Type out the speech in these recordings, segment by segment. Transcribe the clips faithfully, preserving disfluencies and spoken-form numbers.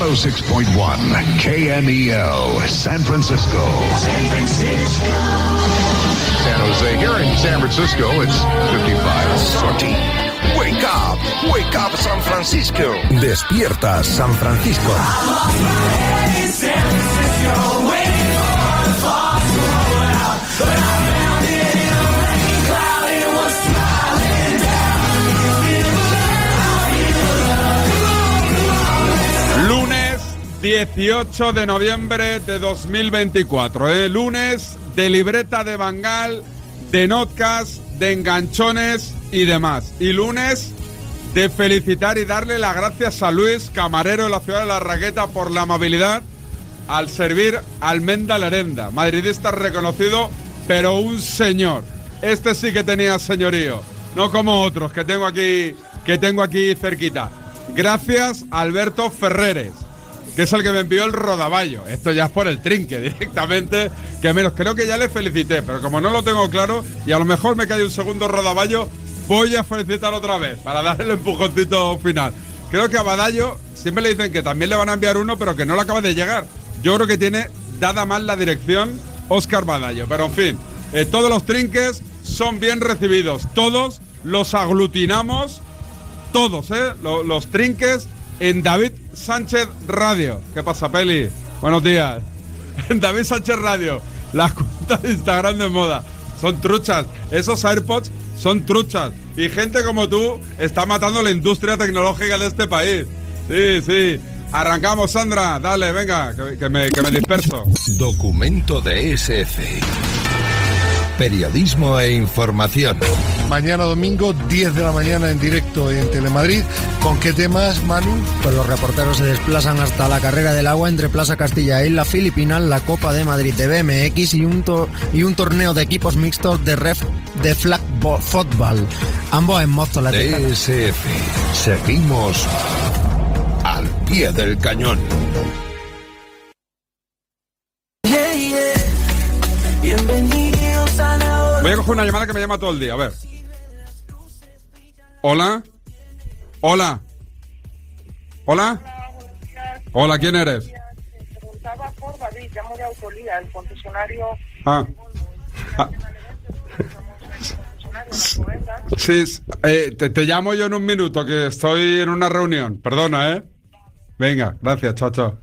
one oh six point one K M E L, San Francisco. San Francisco. San Jose. Here in San Francisco, it's fifty-five. Sorty. Wake up, wake up San Francisco. Despierta San Francisco. Lunes dieciocho de noviembre de dos mil veinticuatro, ¿eh? Lunes de libreta de Bangal, de notcast, de enganchones y demás. Y lunes de felicitar y darle las gracias a Luis, camarero de la ciudad de La Raqueta, por la amabilidad al servir almenda lerenda. Madridista reconocido, pero un señor. Este sí que tenía señorío, no como otros que tengo aquí, que tengo aquí cerquita. Gracias a Alberto Ferreres, que es el que me envió el rodaballo. Esto ya es por el trinque directamente, que menos creo que ya le felicité, pero como no lo tengo claro y a lo mejor me cae un segundo rodaballo, voy a felicitar otra vez para darle el empujoncito final. Creo que a Badallo siempre le dicen que también le van a enviar uno, pero que no le acaba de llegar. Yo creo que tiene dada mal la dirección Óscar Badallo, pero en fin, eh, todos los trinques son bien recibidos, todos los aglutinamos, todos, ¿eh? Los, los trinques en David Sánchez Radio. ¿Qué pasa, Peli? Buenos días. En David Sánchez Radio, las cuentas de Instagram de moda son truchas. Esos AirPods son truchas. Y gente como tú está matando la industria tecnológica de este país. Sí, sí. Arrancamos, Sandra. Dale, venga, que, que, me, que me disperso. Documento de S F. Periodismo e información. Mañana domingo, diez de la mañana en directo en Telemadrid. ¿Con qué temas, Manu? Pues los reporteros se desplazan hasta la carrera del agua entre Plaza Castilla e Isla Filipinal, la Copa de Madrid de B M X y un, to- y un torneo de equipos mixtos de ref de flag bo- football. Ambos en Móstoles. D S F. Seguimos al pie del cañón. Yeah, yeah. Bienvenidos a la hora. Voy a coger una llamada que me llama todo el día, a ver. Hola. Hola. Hola. Hola, ¿quién eres? Preguntaba por David, llamo de Autolía, el concesionario. Ah. Ah. Sí, eh, te, te llamo yo en un minuto, que estoy en una reunión. Perdona, ¿eh? Venga, gracias, chao, chao.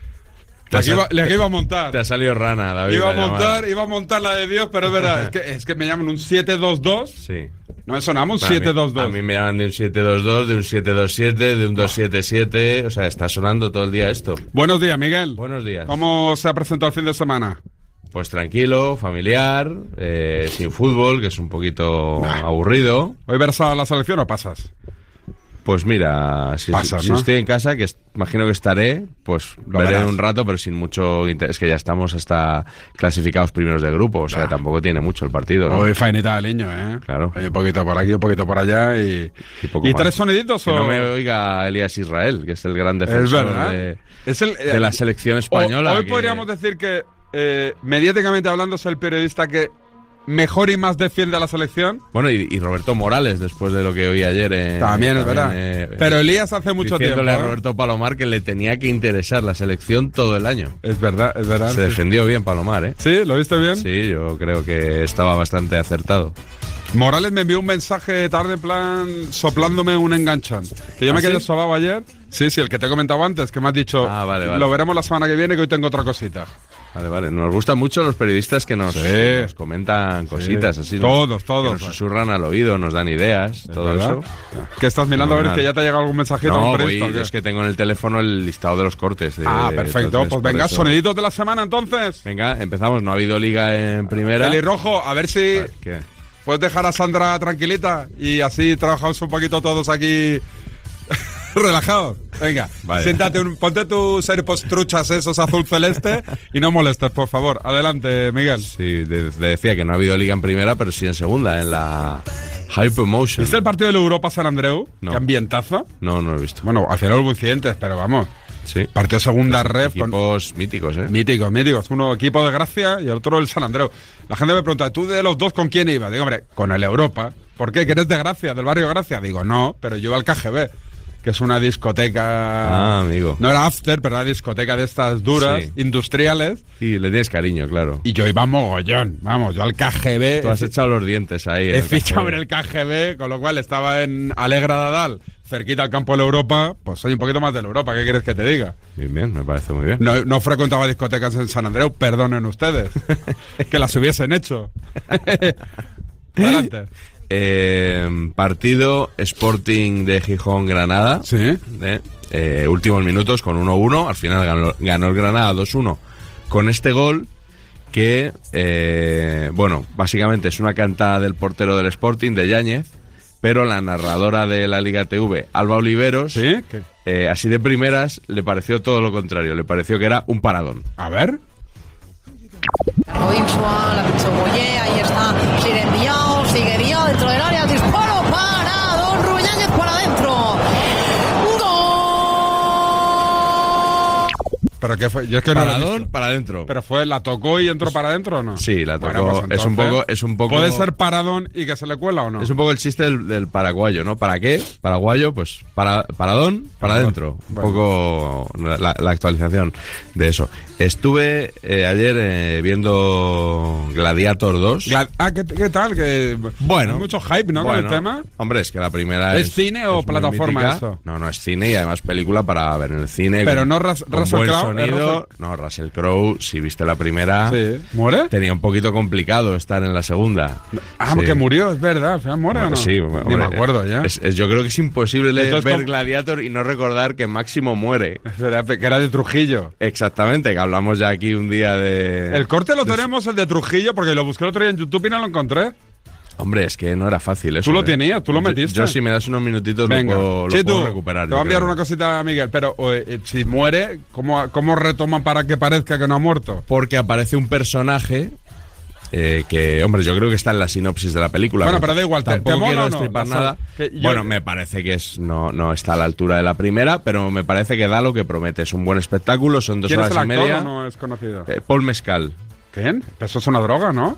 La que, iba, la que iba a montar. Te ha salido rana, David. Iba a la montar, llamada. iba a montar la de Dios, pero es verdad, es que, es que me llaman un siete dos dos. Sí. No me sonaba un A mí- siete dos dos. A mí me llaman de un siete dos dos, de un siete dos siete, de un dos siete siete. O sea, está sonando todo el día esto. Buenos días, Miguel. Buenos días. ¿Cómo se ha presentado el fin de semana? Pues tranquilo, familiar, eh, sin fútbol, que es un poquito aburrido. ¿Hoy verás a la selección o pasas? Pues mira, si, Pasas, si ¿no? estoy en casa, que es- imagino que estaré, pues Lo veré verás. un rato, pero sin mucho interés, que ya estamos hasta clasificados primeros de grupo, o sea, tampoco tiene mucho el partido, ¿no? Hoy faenita de niño, ¿eh? Claro. Hay un poquito por aquí, un poquito por allá y... Y poco ¿Y más. tres soniditos Que o...? no me oiga Elías Israel, que es el gran defensor verdad. de, Es el, de la selección o- española. Hoy que- podríamos decir que, eh, mediáticamente hablando, es el periodista que mejor y más defiende a la selección. Bueno, y, y Roberto Morales, después de lo que oí ayer. eh, También es verdad. eh, Pero Elías hace mucho tiempo. diciéndole a ¿eh? Roberto Palomar que le tenía que interesar la selección todo el año. Es verdad, es verdad. Se sí. defendió bien Palomar, ¿eh? ¿Sí? ¿Lo viste bien? Sí, yo creo que estaba bastante acertado. Morales me envió un mensaje tarde, en plan, soplándome un enganchón. Que yo ¿Ah, me quedé sí? sobado ayer. Sí, sí, el que te he comentado antes, que me has dicho, Ah, vale, vale. lo veremos la semana que viene, que hoy tengo otra cosita. Vale, vale. Nos gustan mucho los periodistas que nos, Sí. que nos comentan cositas Sí. así. ¿no? Todos, Que todos. nos susurran al oído, nos dan ideas, todo ¿Verdad? eso. ¿Qué estás mirando a ver Fenomenal. que ya te ha llegado algún mensajito? No, algún voy, periodista, ¿o qué? es que tengo en el teléfono el listado de los cortes. de- Ah, perfecto. entonces, Pues por venga, eso- soniditos de la semana entonces. Venga, empezamos. No ha habido liga en primera. Pelirrojo, a ver si ¿Qué? puedes dejar a Sandra tranquilita y así trabajamos un poquito todos aquí relajados. Venga, Vale. siéntate, un, ponte tus AirPods truchas esos azul celeste y no molestes, por favor. Adelante, Miguel. Sí, de- te decía que no ha habido liga en primera, pero sí en segunda, en la Hypermotion. ¿Viste el partido del Europa San Andreu? No. ¿Qué ambientazo? No, no lo he visto. Bueno, al final hubo incidentes, pero vamos. Sí. Partido segunda ref con Equipos míticos, ¿eh? míticos, míticos. Uno equipo de Gracia y el otro el San Andreu. La gente me pregunta, ¿tú de los dos con quién ibas? Digo, hombre, con el Europa. ¿Por qué? ¿Que eres de Gracia, del barrio Gracia? Digo, no, pero yo iba al K G B. que es una discoteca... Ah, amigo. No era after, pero era discoteca de estas duras, Sí. industriales. Y le tienes cariño, claro. Y yo iba mogollón, vamos, yo al K G B... Tú has echado los dientes ahí. en He el fichado café. en el K G B, con lo cual estaba en Alegra de Adal, cerquita al campo de la Europa, pues soy un poquito más de la Europa, ¿qué quieres que te diga? Bien, bien, me parece muy bien. No, no frecuentaba discotecas en San Andreu, perdonen ustedes, que las hubiesen hecho. Adelante. Eh, partido Sporting de Gijón-Granada. Sí. Eh, eh, últimos minutos con uno uno. Al final ganó, ganó el Granada dos uno. Con este gol que, eh, bueno, básicamente es una cantada del portero del Sporting, de Yáñez, pero la narradora de la Liga T V, Alba Oliveros, ¿Sí? ¿Qué? eh, así de primeras, le pareció todo lo contrario. Le pareció que era un paradón. A ver. Insua, la pinchó Boyé, ahí está, sigue enviado, sigue enviado dentro del área, disparo para Don Rubén Yáñez para adentro. ¿Pero qué fue? Yo es que no lo he Paradón visto. para adentro. ¿Pero fue, la tocó y entró para adentro o no? Sí, la tocó. Bueno, pues es un entonces, poco, es un poco. ¿Puede ser paradón y que se le cuela o no? Es un poco el chiste del, del paraguayo, ¿no? ¿Para qué? Paraguayo, pues para, paradón, para adentro. Un Bueno. poco la, la actualización de eso. Estuve eh, ayer eh, viendo Gladiator dos. Gla- ah, ¿qué, qué tal? Que Bueno. hay mucho hype, ¿no? Bueno, Con el tema. Hombre, es que la primera ¿Es es. cine o muy plataforma mítica. eso? No, no, es cine y además película para ver en el cine. Pero con- no Ras- con Russell buen Crowe, ¿es sonido. Russell- No, Russell Crowe, si viste la primera. Sí. ¿Muere? Tenía un poquito complicado estar en la segunda. Ah, Sí. que murió, es verdad. ¿Al final muere o no? Sí, Ni hombre, me acuerdo ya. es- es- yo creo que es imposible Entonces, ver ¿cómo? Gladiator y no recordar que Máximo muere. Es verdad, que era de Trujillo. Exactamente, que hablamos ya aquí un día de... El corte lo tenemos, el de Trujillo, porque lo busqué el otro día en YouTube y no lo encontré. Hombre, es que no era fácil eso. Tú lo ¿eh? tenías, tú lo Yo- metiste. Yo, si me das unos minutitos Venga, lo puedo, lo Chitu, puedo recuperar. te yo voy a enviar creo. una cosita a Miguel, pero eh, si muere, ¿cómo, ¿cómo retoman para que parezca que no ha muerto? Porque aparece un personaje eh, que, hombre, yo creo que está en la sinopsis de la película. Bueno, pero da igual, ¿te- tampoco te mola quiero o no? destripar La nada. sal- que yo- Bueno, me parece que es no, no está a la altura de la primera, pero me parece que da lo que promete. Es un buen espectáculo, son dos ¿Quién es horas el y actor media. o no es conocido? Eh, Paul Mescal. ¿Quién? Eso es una droga, ¿no?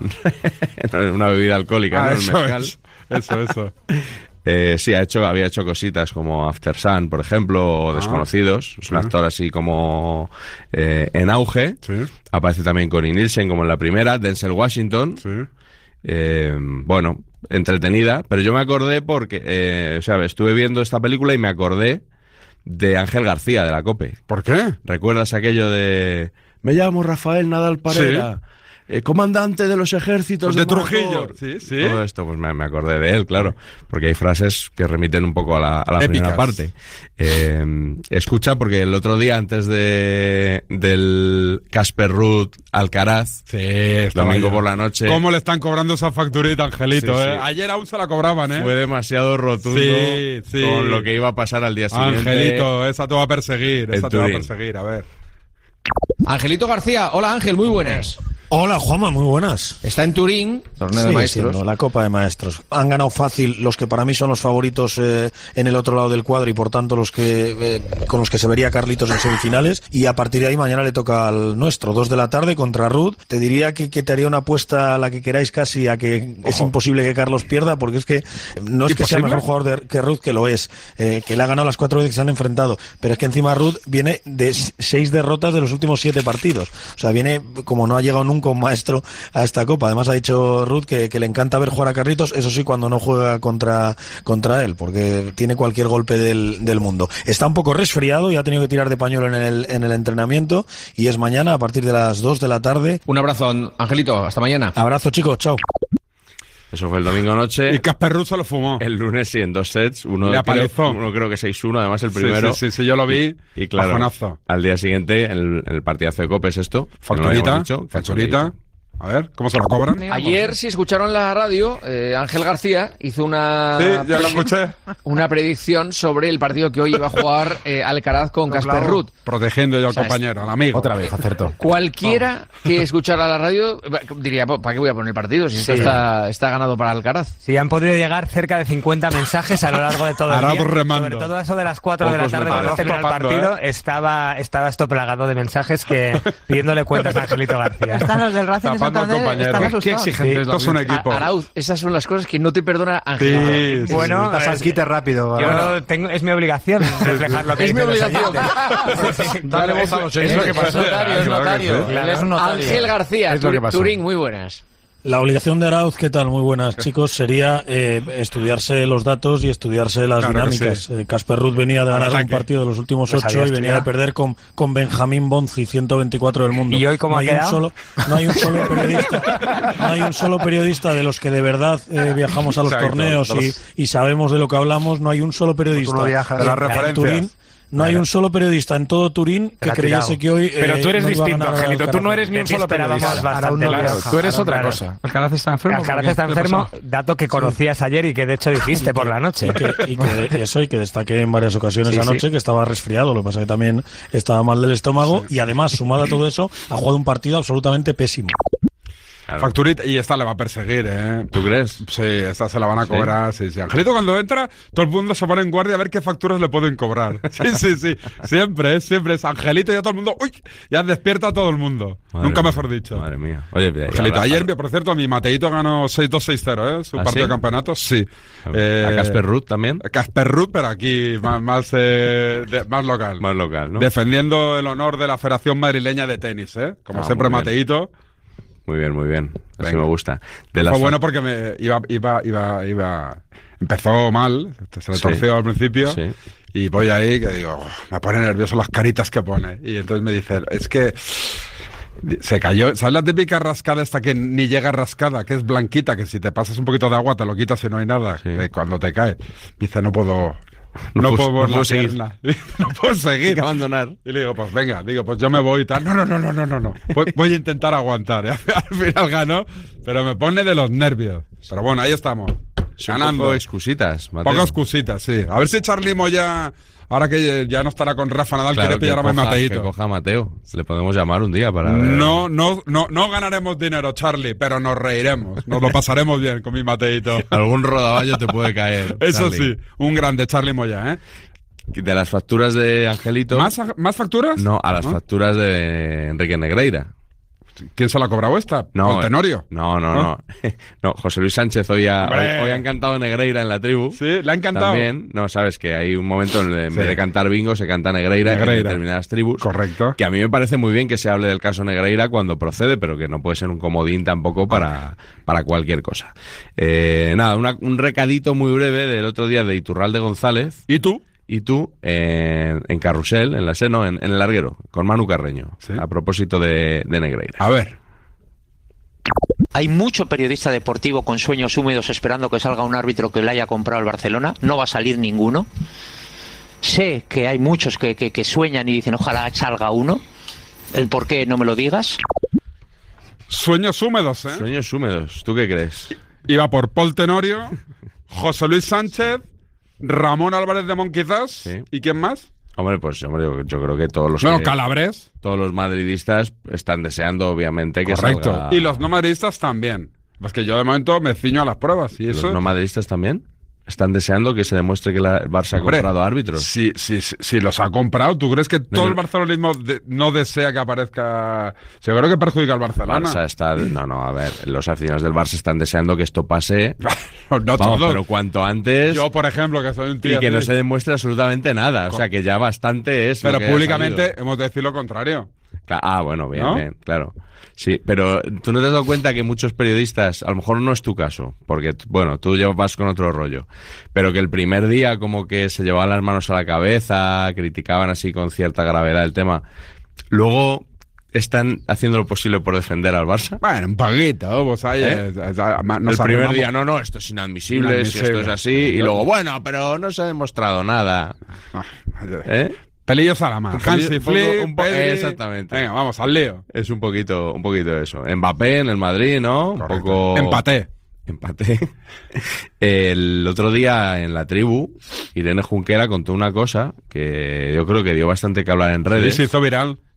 Una bebida alcohólica, Ah, ¿no? El eso mezcal. es. Eso, eso. Eh, sí, ha hecho, había hecho cositas como After Sun, por ejemplo, o Ah. Desconocidos. Es un Ah. actor así como eh, en auge. Sí, Aparece también Connie Nielsen como en la primera. Denzel Washington. sí. Eh, bueno, entretenida. Pero yo me acordé porque, eh, o sea, estuve viendo esta película y me acordé de Ángel García, de la COPE. ¿Por qué? ¿Recuerdas aquello de... Me llamo Rafael Nadal Parera, eh, comandante de los ejércitos De de, Trujillo. Morator. Sí, sí. Todo esto, pues me, me acordé de él, claro, porque hay frases que remiten un poco a la, a la primera Épicas. parte. Eh, escucha, porque el otro día, antes de del Casper Ruud Alcaraz, Sí, estaba domingo yo. por la noche, ¿Cómo le están cobrando esa facturita, Angelito? Sí, eh? sí. Ayer aún se la cobraban, ¿eh? fue demasiado rotundo Sí, sí. con lo que iba a pasar al día siguiente. Angelito, esa te va a perseguir, en esa te va a Turín. perseguir, a ver. Angelito García, hola Ángel, muy buenas. Hola, Juanma, muy buenas. Está en Turín, torneo de Sigue maestros. siendo la Copa de Maestros. Han ganado fácil los que para mí son los favoritos eh, en el otro lado del cuadro y por tanto los que eh, con los que se vería Carlitos en semifinales. Y a partir de ahí mañana le toca al nuestro, dos de la tarde contra Ruud. Te diría que, que te haría una apuesta a la que queráis casi a que es imposible que Carlos pierda porque es que no es que sea ¿Imposible? mejor jugador de, que Ruud, que lo es, eh, que le ha ganado las cuatro veces que se han enfrentado, pero es que encima Ruud viene de s- seis derrotas de los últimos siete partidos. O sea, viene como no ha llegado nunca un maestro a esta Copa. Además ha dicho Ruud que, que le encanta ver jugar a Carlitos, eso sí, cuando no juega contra, contra él, porque tiene cualquier golpe del, del mundo. Está un poco resfriado y ha tenido que tirar de pañuelo en el, en el entrenamiento y es mañana a partir de las dos de la tarde. Un abrazo, Angelito, hasta mañana. Abrazo, chicos, chao. Eso fue el domingo noche. Y Casper Ruud se lo fumó. El lunes sí, en dos sets. Uno, Le creo, apalizó. uno creo que seis uno, además el Sí, primero. Sí, sí, sí, yo lo vi. Y, y claro, bajonazo. al día siguiente, el, el partidazo de Cope es esto. que no lo Facturita, habíamos dicho, facturita. A ver, ¿cómo se lo cobran? Ayer, si escucharon la radio, eh, Ángel García hizo una, Sí, ya lo escuché. una predicción sobre el partido que hoy iba a jugar eh, Alcaraz con Casper Ruud. Protegiendo yo al O sea, compañero, al amigo. Otra vez, acertó. Cualquiera que escuchara la radio eh, diría, ¿para qué voy a poner el partido si esto Sí. está, está ganado para Alcaraz? Sí, han podido llegar cerca de cincuenta mensajes a lo largo de todo el Arauz día. remando. Sobre todo eso de las cuatro de la Pocos tarde me cuando parece. termina el Topando, partido, ¿eh? estaba, estaba esto plagado de mensajes que pidiéndole cuentas a Angelito García. Están los del Racing, esa Tapando Vamos, compañero. Qué exigente es la Esto es un audiencia. equipo. A- Arauz, esas son las cosas que no te perdona Ángel. Sí, Bueno, Das al quite rápido. yo ahora. tengo, es mi obligación reflejar lo que Es mi dicen los obligación. oyentes. Dale voz a los Es lo que oyentes. pasa. notario, es Claro que notario. sí. Él es un notario. Ángel García, Es lo que pasó. Turín, muy buenas. La obligación de Arauz, ¿qué tal? Muy buenas, chicos. Sería eh, estudiarse los datos y estudiarse las Claro que dinámicas. sí. Eh, Casper Ruud venía de ganar un Ataque. partido de los últimos Pues ocho había y venía de estudiado. perder con, con Benjamín Bonzi, ciento veinticuatro del mundo. ¿Y hoy cómo no ha hay un quedado? solo, no hay un solo periodista, no hay un solo periodista de los que de verdad eh, viajamos a los Exacto, torneos de los- y, y sabemos de lo que hablamos. No hay un solo periodista Tú no viajas. De las en- en referencias. Turín. No hay un solo periodista en todo Turín que la ha creyese tirado. que hoy. Pero eh, tú eres no iba a distinto, ganar Angelito. Alcaraz. Tú no eres ni un De ti solo esperábamos periodista. bastante Arauz no claro. viaja. Tú eres Claro, otra claro. cosa. Alcaraz está enfermo. Alcaraz ¿Qué está le enfermo, pasa? dato que conocías ayer y que de hecho dijiste por la noche. Y que, y que eso, y que destaqué en varias ocasiones Sí, anoche sí. que estaba resfriado, lo que pasa que también estaba mal del estómago y además, sumado a todo eso, ha jugado un partido absolutamente pésimo. Claro. Facturita, y esta le va a perseguir, ¿eh? ¿Tú crees? Sí, esta se la van a ¿Sí? cobrar. Sí, sí. Angelito, cuando entra, todo el mundo se pone en guardia a ver qué facturas le pueden cobrar. Sí, sí, sí. Siempre, ¿eh? Siempre es Angelito y ya todo el mundo. ¡Uy! Ya despierta a todo el mundo. Madre Nunca mía, mejor dicho. Madre mía. Oye, Angelito, ahora- ayer, por cierto, mi Mateito ganó seis dos seis cero, ¿eh? Su ¿Ah, partido sí? de campeonato, sí. ¿A Casper Ruud también? Casper Ruud, pero aquí más, más, eh, de- más local. Más local, ¿no? Defendiendo el honor de la Federación Madrileña de Tenis, ¿eh? Como Ah, siempre, muy bien. Mateito. Muy bien, muy bien. Así Venga. me gusta. De Fue las bueno fa- porque me iba, iba, iba, iba. Empezó mal, se le Sí. torció al principio. Sí. Y voy ahí que digo, "Oh, me pone nervioso las caritas que pone". Y entonces me dice, es que se cayó. ¿Sabes la típica rascada esta que ni llega rascada, que es blanquita, que si te pasas un poquito de agua te lo quitas y no hay nada? Sí. Que cuando te cae. Dice, no puedo. No No, puedo- puedo, no ver la puedo seguir. pierna". No puedo Hay seguir. que abandonar. Y le digo, pues venga, digo, pues yo me voy y tal. No, no, no, no, no, no, no. Voy, voy a intentar aguantar. ¿eh? Al final ganó, pero me pone de los nervios. Pero bueno, ahí estamos. Son Ganando. poco excusitas, Mateo. Pocas cositas, sí. A ver si Charlie Moya, ahora que ya no estará con Rafa Nadal, Claro, quiere que pillar a mi coja- que Mateito. coja a Mateo. Le podemos llamar un día para ver. No, no, no, no ganaremos dinero, Charlie, pero nos reiremos. Nos lo pasaremos bien con mi Mateito. Algún rodaballo te puede caer. Eso Charlie. sí, un grande Charlie Moya, ¿eh? De las facturas de Angelito. ¿Más, más facturas? No, a las ¿No? facturas de Enrique Negreira. ¿Quién se la ha cobrado esta? No, ¿Con Tenorio? No, no, ¿No? no. No, José Luis Sánchez hoy ha, hoy, Hombre. hoy ha encantado Negreira en la tribu. Sí, le ha encantado. También, no, sabes que hay un momento en el que en Sí. vez de cantar bingo se canta Negreira, en Negreira. determinadas tribus. Correcto. Que a mí me parece muy bien que se hable del caso Negreira cuando procede, pero que no puede ser un comodín tampoco para, para cualquier cosa. Eh, nada, una- un recadito muy breve del otro día de Iturralde González. ¿Y tú? Y tú, eh, en Carrusel, en la Seno, en, en el Larguero, con Manu Carreño, Sí. a propósito de, de Negreira. A ver. Hay mucho periodista deportivo con sueños húmedos esperando que salga un árbitro que le haya comprado el Barcelona. No va a salir ninguno. Sé que hay muchos que, que, que sueñan y dicen ojalá salga uno. El por qué no me lo digas. Sueños húmedos, ¿eh? Sueños húmedos, ¿tú qué crees? Iba por Paul Tenorio, José Luis Sánchez, Ramón Álvarez de Mon quizás. Sí. ¿Y quién más? Hombre, pues hombre, yo, yo creo que todos los Bueno, que- Calabres. todos los madridistas están deseando, obviamente, que Correcto. salga... Y los no madridistas también. Pues que yo de momento me ciño a las pruebas. Y ¿Los eso. no madridistas también? ¿Están deseando que se demuestre que la- el Barça ha Hombre, comprado árbitros? Si, si, si, si los ha comprado, ¿tú crees que todo yo- el barcelonismo de- no desea que aparezca? Yo creo que perjudica al Barcelona. Barça está... No, no, a ver, los aficionados del Barça están deseando que esto pase... no Vamos, todos. pero cuanto antes... Yo, por ejemplo, que soy un tío. y que no así, se demuestre absolutamente nada. O sea, que ya bastante es... lo Pero que ha públicamente salido. hemos de decir lo contrario. Cla- Ah, bueno, bien, ¿No? bien, claro. Sí, pero tú no te has dado cuenta que muchos periodistas, a lo mejor no es tu caso, porque, bueno, tú ya vas con otro rollo, pero que el primer día como que se llevaban las manos a la cabeza, criticaban así con cierta gravedad el tema, luego están haciendo lo posible por defender al Barça. Bueno, un poquito, pues ahí. ¿Eh? es- es- además, nos el primer arreglamos. día, no, no, esto es inadmisible, si Inadmisible. esto es así, y luego, bueno, pero no se ha demostrado nada. Ah, ¿Eh? Pelillos a la mano. Un pelillo- Hansi un poco- Flick, un po- Pedri. exactamente. Venga, vamos, al lío. Es un poquito, un poquito eso. Mbappé en el Madrid, ¿no? Un Correcto. poco... Empaté. Empaté. El otro día en la tribu, Irene Junquera contó una cosa que yo creo que dio bastante que hablar en Sí, redes. se hizo viral.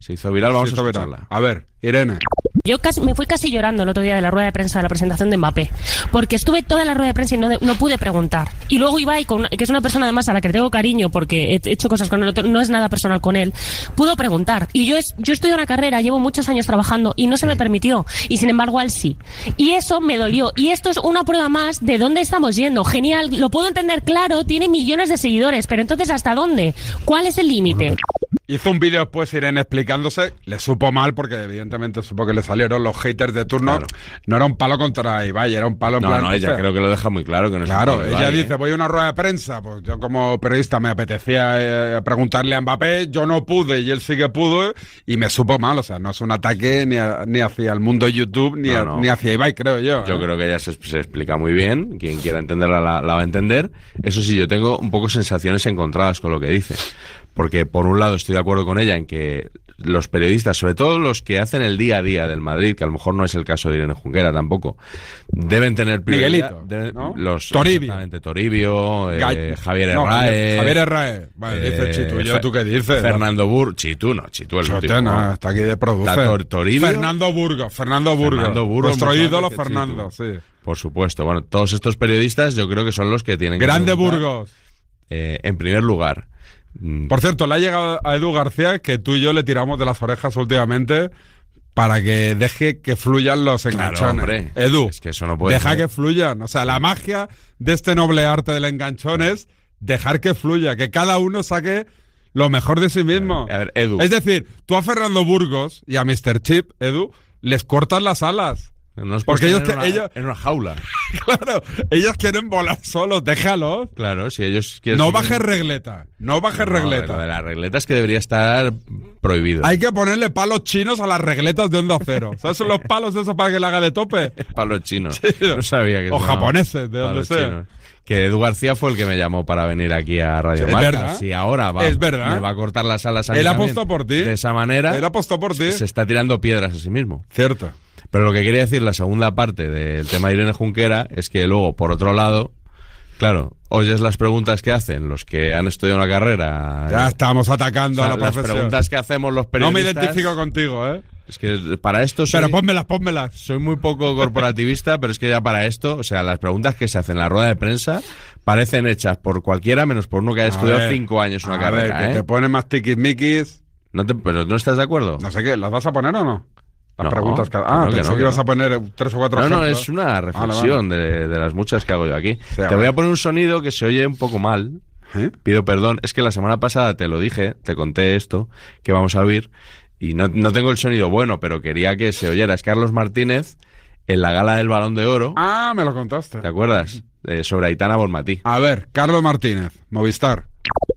Se hizo viral, vamos Se hizo a viral. escucharla. A ver, Irene. Yo casi, me fui casi llorando el otro día de la rueda de prensa de la presentación de Mbappé, porque estuve toda la rueda de prensa y no, de- no pude preguntar. Y luego Ibai, con una- que es una persona además a la que tengo cariño porque he hecho cosas con él, no es nada personal con él, pudo preguntar. Y yo, es, yo estoy en una carrera, llevo muchos años trabajando y no se me permitió. Y sin embargo, a él sí. Y eso me dolió. Y esto es una prueba más de dónde estamos yendo. Genial, lo puedo entender claro, tiene millones de seguidores, pero entonces ¿hasta dónde? ¿Cuál es el límite? Hizo un vídeo después Irene explicándose, le supo mal porque evidentemente supo que le salieron los haters de turno. Claro. No era un palo contra Ibai, era un palo en No, plan... no, ella o sea, creo que lo deja muy claro. Que no es Claro, un palo de ella Ibai, dice, ¿eh? voy a una rueda de prensa, pues yo como periodista me apetecía eh, preguntarle a Mbappé, yo no pude y él sí que pudo y me supo mal, o sea, no es un ataque ni, a- ni hacia el mundo YouTube ni, No, a- no. ni hacia Ibai, creo yo. Yo ¿eh? creo que ella se, se explica muy bien. Quien quiera entenderla la, la va a entender. Eso sí, yo tengo un poco sensaciones encontradas con lo que dice. Porque por un lado estoy de acuerdo con ella en que los periodistas, sobre todo los que hacen el día a día del Madrid, que a lo mejor no es el caso de Irene Junquera tampoco, deben tener prioridad. Miguelito, deben- ¿no? los, Toribio. exactamente, Toribio, eh, Gall- Javier No, Herrae. Javier Herrae. Vale, dice Chitu, ¿yo Fe- tú qué dices? Fernando Bur, Chitu, no, Chitu el Chote, último, no, ¿no? está aquí de producer. Está Tor- Toribio. Fernando Burgos, Fernando Burgos. Fernando Burgos, Nuestro mucho ídolo antes que Fernando, Chitu. sí. Por supuesto. Bueno, todos estos periodistas yo creo que son los que tienen que Grande preguntar, Burgos. eh, en primer lugar. mm, Por cierto, le ha llegado a Edu García que tú y yo le tiramos de las orejas últimamente para que deje que fluyan los Claro, enganchones. hombre. Edu, Es que eso no puede deja ser. que fluyan. O sea, la magia de este noble arte del enganchón es dejar que fluya, que cada uno saque lo mejor de sí mismo. A ver, Edu. Es decir, tú a Fernando Burgos y a míster Chip, Edu, les cortas las alas. No os Porque puedes ellos, tener que- en una- ellos, en una jaula. claro, ellos quieren volar solos, déjalos. Claro, si ellos quieren. No si bajes quieren- regleta, no bajes No, regleta. Lo de las regletas es que debería estar prohibido. Hay que ponerle palos chinos a las regletas de Onda Cero. ¿Sabes los palos esos para que le haga de tope? Palos chinos. Sí. No sabía que O se llamaban japoneses, de donde palos sea. chinos. Que Edu García fue el que me llamó para venir aquí a Radio Es Marca. verdad. Si ahora va, Es verdad. me va a cortar las alas a mí Él también, apostó por ti. de esa manera, Él apostó por ti. se está tirando piedras a sí mismo. Cierto. Pero lo que quería decir, la segunda parte del tema de Irene Junquera, es que luego, por otro lado, claro, oyes las preguntas que hacen los que han estudiado una carrera. Ya estamos O atacando sea, a la las profesión. preguntas que hacemos los No periodistas. me identifico contigo, ¿eh? Es que para esto soy, Pero pónmelas, pónmelas. soy muy poco corporativista, pero es que ya para esto, o sea, las preguntas que se hacen en la rueda de prensa parecen hechas por cualquiera menos por uno que haya A estudiado ver, cinco años una a carrera. ver, que ¿eh? te pone más tiquismiquis. ¿No te, ¿Pero no estás de acuerdo? No sé qué, ¿las vas a poner o no? Las No, preguntas que... que Ah, no, que pensé no, que que ibas no. a poner tres o cuatro No, no, ejemplos. es una Vale, reflexión De, de las muchas que hago yo aquí. Sí, te vale. voy a poner un sonido que se oye un poco mal. ¿Eh? Pido perdón. Es que la semana pasada te lo dije, te conté esto, que vamos a oír, y no, no tengo el sonido bueno, pero quería que se oyera. Es Carlos Martínez en la gala del Balón de Oro. Ah, me lo contaste. ¿Te acuerdas? Eh, sobre Aitana Bonmatí. A ver, Carlos Martínez, Movistar.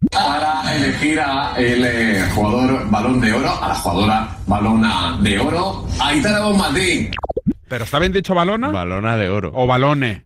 Para elegir a el eh, jugador Balón de Oro, a la jugadora Balona de Oro, Aitana Bonmatí. ¿Pero está bien dicho balona? Balona de Oro. ¿O balone?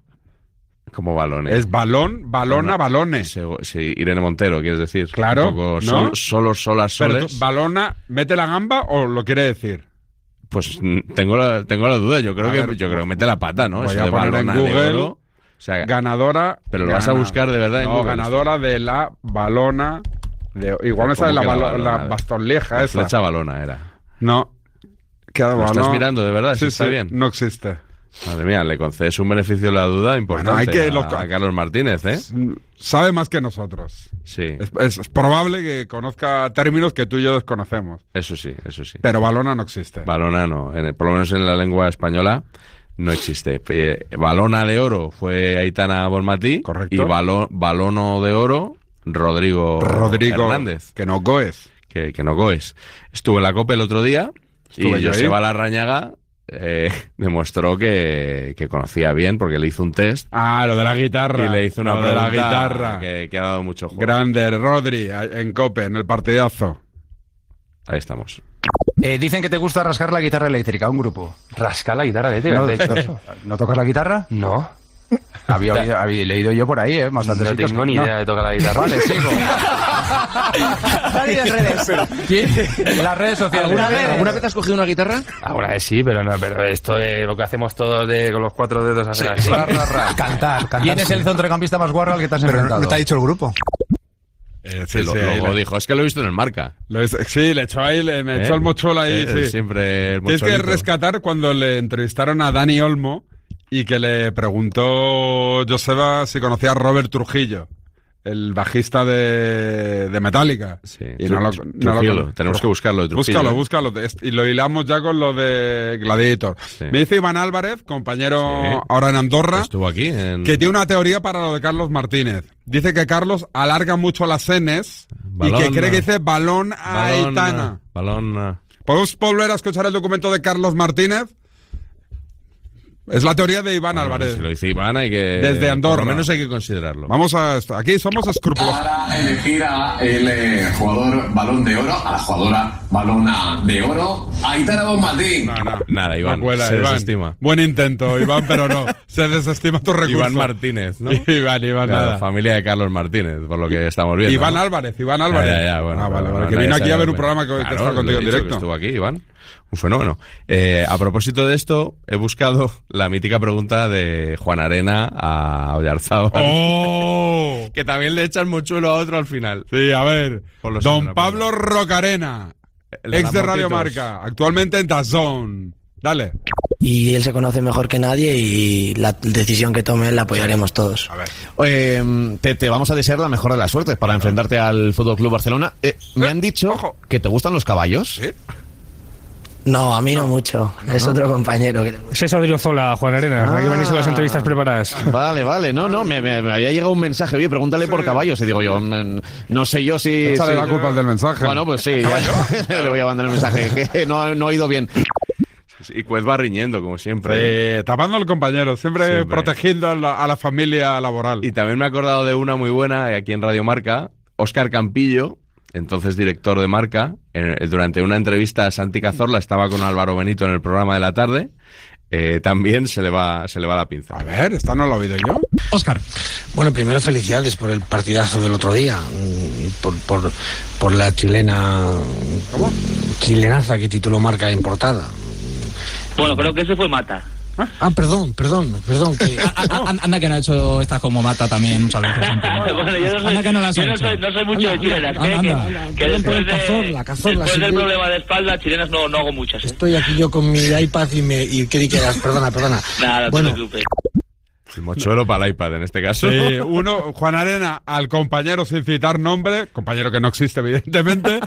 Como balones. Es balón, balona, balone. Sí, sí, Irene Montero, quieres decir. Claro, Un poco ¿no? sol- solos, solas, Pero soles. tú, ¿balona mete la gamba o lo quiere decir? Pues mm, tengo la, tengo la duda. Yo creo A que ver, yo creo que mete la pata, ¿no? voy Eso a de poner en balona de Google, oro. O sea, Ganadora. pero lo vas a gana- buscar de verdad en No, Google. ganadora de la balona. De, igual ¿Cómo esa es la, que la balo- balona? la bastonlieja La esa. flecha balona era. No. Queda ¿Lo estás balón. mirando de verdad? Sí, ¿Sí está sí, bien? no existe. Madre mía, le concedes un beneficio de la duda importante Bueno, hay que a, lo- a Carlos Martínez, ¿eh? Sabe más que nosotros. Sí, Es, es- es probable que conozca términos que tú y yo desconocemos. eso sí, eso sí. Pero balona no existe. Balona no, en el- por lo menos en la lengua española no existe. Eh, balona de oro fue Aitana Bonmatí. Correcto. Y balo- balono de oro, Rodrigo, Rodrigo Hernández. Que no goes. Que, que no goes. Estuve en la COPE el otro día Estuve y yo ahí. Joseba Larrañaga eh, demostró que, que conocía bien porque le hizo un test Ah, lo de la guitarra. y le hizo una lo de la pregunta guitarra. que, que ha dado mucho juego. Grande, Rodri, en Cope, en el partidazo. Ahí estamos. Eh, dicen que te gusta rascar la guitarra eléctrica, un grupo. ¿Rascar la guitarra eléctrica? ¿No, De hecho, ¿no tocas la guitarra? no. Había, oído- había leído yo por ahí, ¿eh? Bastante No sitios. tengo ni No. idea de tocar la guitarra. Vale, sigo. Nadie en redes. En las redes sociales. ¿Alguna vez, ¿Alguna vez has cogido una guitarra? Alguna vez sí, pero no, pero esto es lo que hacemos todos de, con los cuatro dedos hacer así. Ra, ra, ra. Cantar, cantar. ¿Quién es el centrocampista más guarro al que te has enfrentado? No te ha dicho el grupo. Eh, sí, lo, sí, luego le- dijo, es que lo he visto en el Marca. Lo es- sí, le echó ahí, le me ¿Eh? echó el mochuelo ahí. Eh, sí. siempre el Tienes que mocholito. rescatar cuando le entrevistaron a Dani Olmo y que le preguntó Joseba si conocía a Robert Trujillo, el bajista de, de Metallica. Sí, Y no lo, Tru- no lo Trujillo, con- tenemos que buscarlo de Trujillo, Búscalo, ¿eh? búscalo. Es- Y lo hilamos ya con lo de Gladiator. Sí. Me dice Iván Álvarez, compañero Sí. ahora en Andorra, Estuvo aquí en... que tiene una teoría para lo de Carlos Martínez. Dice que Carlos alarga mucho las Ns y Balón, que cree que ah. dice balón a Balón, Aitana. balón... ah. ¿Podemos volver a escuchar el documento de Carlos Martínez? Es la teoría de Iván Bueno, Álvarez. Si lo dice Iván, hay que... Desde Andorra. Por lo menos hay que considerarlo. Vamos a esto. Aquí somos escrupulosos. Para elegir a el eh, jugador balón de oro, a la jugadora balona de oro, Aitana Bonmatí. No, no. Nada, Iván, No cuela, se Iván. desestima. Buen intento, Iván, pero no. Se desestima tu recurso. Iván Martínez, ¿no? Iván, Iván, Claro, nada. familia de Carlos Martínez, por lo que estamos viendo. Iván ¿no? Álvarez, Iván Álvarez. Ya, ya, ya, bueno, ah, vale, pero vale. Que nadie vino aquí sabe a ver un dónde. programa que, que Claro, está lo contigo he en dicho, que directo. estuvo aquí, Iván. Un fenómeno. Eh, a propósito de esto, he buscado la mítica pregunta de Juan Arena a Oyarzábal. ¡Oh! Que también le echan mochuelo a otro al final. Sí, a ver. Por los Don otros, Pablo Rocarena, El de ex las de Radio motitos. Marca, actualmente en DAZN. Dale. Y él se conoce mejor que nadie y la decisión que tome la apoyaremos todos. A ver. Eh, te, te vamos a desear la mejor de las suertes para enfrentarte al F C Barcelona. Eh, me han dicho ojo. que te gustan los caballos. ¿Sí? No, a mí no, mucho. Es otro compañero que... Es eso de Odriozola, Juan Arena. Aquí venís a las entrevistas preparadas. Vale, vale, no, no, me, me- me había llegado un mensaje, oye, pregúntale por caballos, y digo yo, mm, no sé yo si... Échale si- la culpa al del mensaje. Bueno, pues sí, ya, le voy a mandar el mensaje, que no, no he oído bien. Y Cuez va riñendo, como siempre. Eh, tapando al compañero, siempre, Siempre. protegiendo a la, a la familia laboral. Y también me he acordado de una muy buena aquí en Radio Marca, Óscar Campillo, entonces director de Marca, en- durante una entrevista a Santi Cazorla, estaba con Álvaro Benito en el programa de la tarde, eh, también se le va se le va la pinza. A ver, esta no la he oído yo. Óscar. Bueno, primero felicidades por el partidazo del otro día, mm, por, por, por la chilena... chilenaza que tituló Marca en portada. Bueno, creo que ese fue Mata. Ah, perdón, perdón, perdón. Que... Anda que no ha hecho estas como Mata también muchas veces. Bueno, yo no soy, Anda que no las yo ha no hecho. soy, no soy mucho de chilenas. anda, que, anda. que, que Perdón por después, el de, cazorla, cazorla, después sí, del yo- problema de espalda, chilenas no, no hago muchas. ¿eh? Estoy aquí yo con mi iPad y me y creí que eras, perdona, perdona. Nada, no Bueno. te preocupes. El mochuelo para el iPad en este caso. Sí, uno, Juan Arena, al compañero sin citar nombre, compañero que no existe, evidentemente,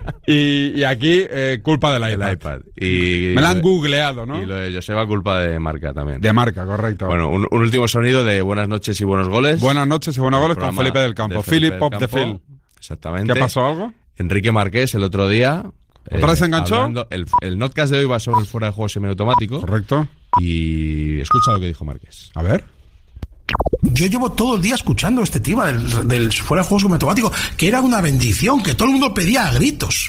y, y aquí, eh, culpa del iPad. El iPad. Y, Me la han googleado, ¿no? Y lo de Joseba, culpa de Marca también. De Marca, correcto. Bueno, un, un último sonido de buenas noches y buenos goles. Buenas noches y buenos El goles con programa Felipe del Campo. de Felipe Philip del Pop de Campo. Phil. Exactamente. ¿Qué pasó, algo? Enrique Marqués el otro día. ¿Otra vez se enganchó? hablando- el, el notcast de hoy va sobre el fuera de juego semiautomático. Correcto. Y escucha lo que dijo Marqués. A ver. Yo llevo todo el día escuchando este tema del, del fuera de juego semiautomático, que era una bendición, que todo el mundo pedía a gritos.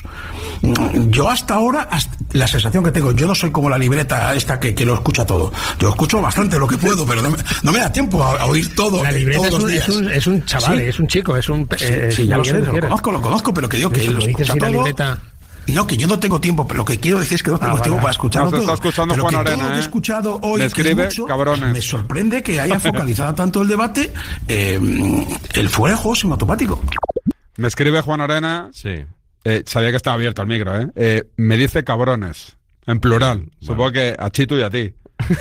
Yo hasta ahora, hasta- la sensación que tengo, yo no soy como la libreta esta que, que lo escucha todo. Yo escucho bastante lo que puedo, pero no me, no me da tiempo a, a oír todo. La libreta todos es los un, días. es, un, es un chaval, Sí. es un chico, es un... Sí, eh, sí, ya lo sé, Miguel lo Gutiérrez. conozco, lo conozco, pero que digo que Eso, lo lo dices escucha si la todo. libreta... No, que yo no tengo tiempo, pero lo que quiero decir es que no tengo Ah, vale. tiempo para escucharlo Nos está todo. escuchando Pero Juan que todo Arena, lo que he ¿eh? escuchado hoy, Me que escribe, es mucho, cabrones. me sorprende que haya focalizado tanto el debate eh, el fuera de juego semiautomático. Me escribe Juan Arena. Sí. Eh, sabía que estaba abierto el micro, ¿eh? Eh, me dice cabrones. En plural. Supongo que a Chito y a ti.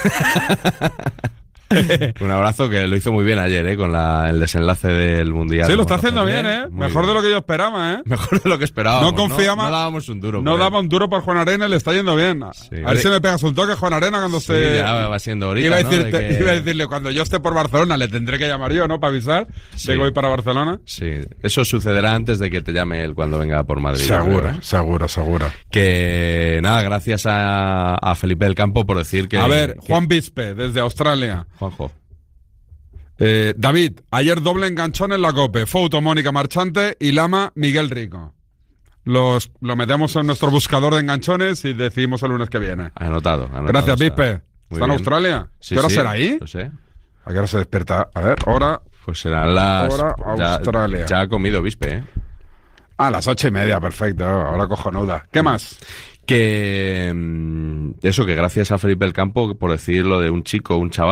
Un abrazo que lo hizo muy bien ayer, ¿eh? Con la, el desenlace del Mundial. Sí, lo de está haciendo MotoGP. bien, ¿eh? Muy Mejor bien. de lo que yo esperaba, ¿eh? Mejor de lo que esperábamos. No confiaba- No, no dábamos un duro. No por él. daba un duro por Juan Arena y le está yendo bien. A ver si me pegas un toque, Juan Arena, cuando Sí, se... ya va siendo ahorita, iba a, ¿no? decirte- De que- iba a decirle, cuando yo esté por Barcelona, le tendré que llamar yo, ¿no? Para avisar Sí. de que voy para Barcelona. Sí, eso sucederá antes de que te llame él cuando venga por Madrid. Seguro, creo, ¿eh? seguro, seguro. Que nada, gracias a, a Felipe del Campo por decir que... A ver, que- Juan Bispe, desde Australia. Juanjo. Eh, David, ayer doble enganchón en la COPE. Foto Mónica Marchante y Lama Miguel Rico. Los, lo metemos en nuestro buscador de enganchones y decidimos el lunes que viene. Anotado. anotado Gracias, está. Bispe. Muy ¿Está en bien. Australia? Sí, ¿Qué hora sí, será ahí? lo sé. ¿A qué hora se despierta? A ver, hora... Pues serán las... Hora ya- Australia. Ya, ha comido Bispe, ¿eh? A las ocho y media, perfecto. Ahora cojonuda. ¿Qué más? Que... mm, Eso, que gracias a Felipe del Campo por decir lo de un chico, un chaval.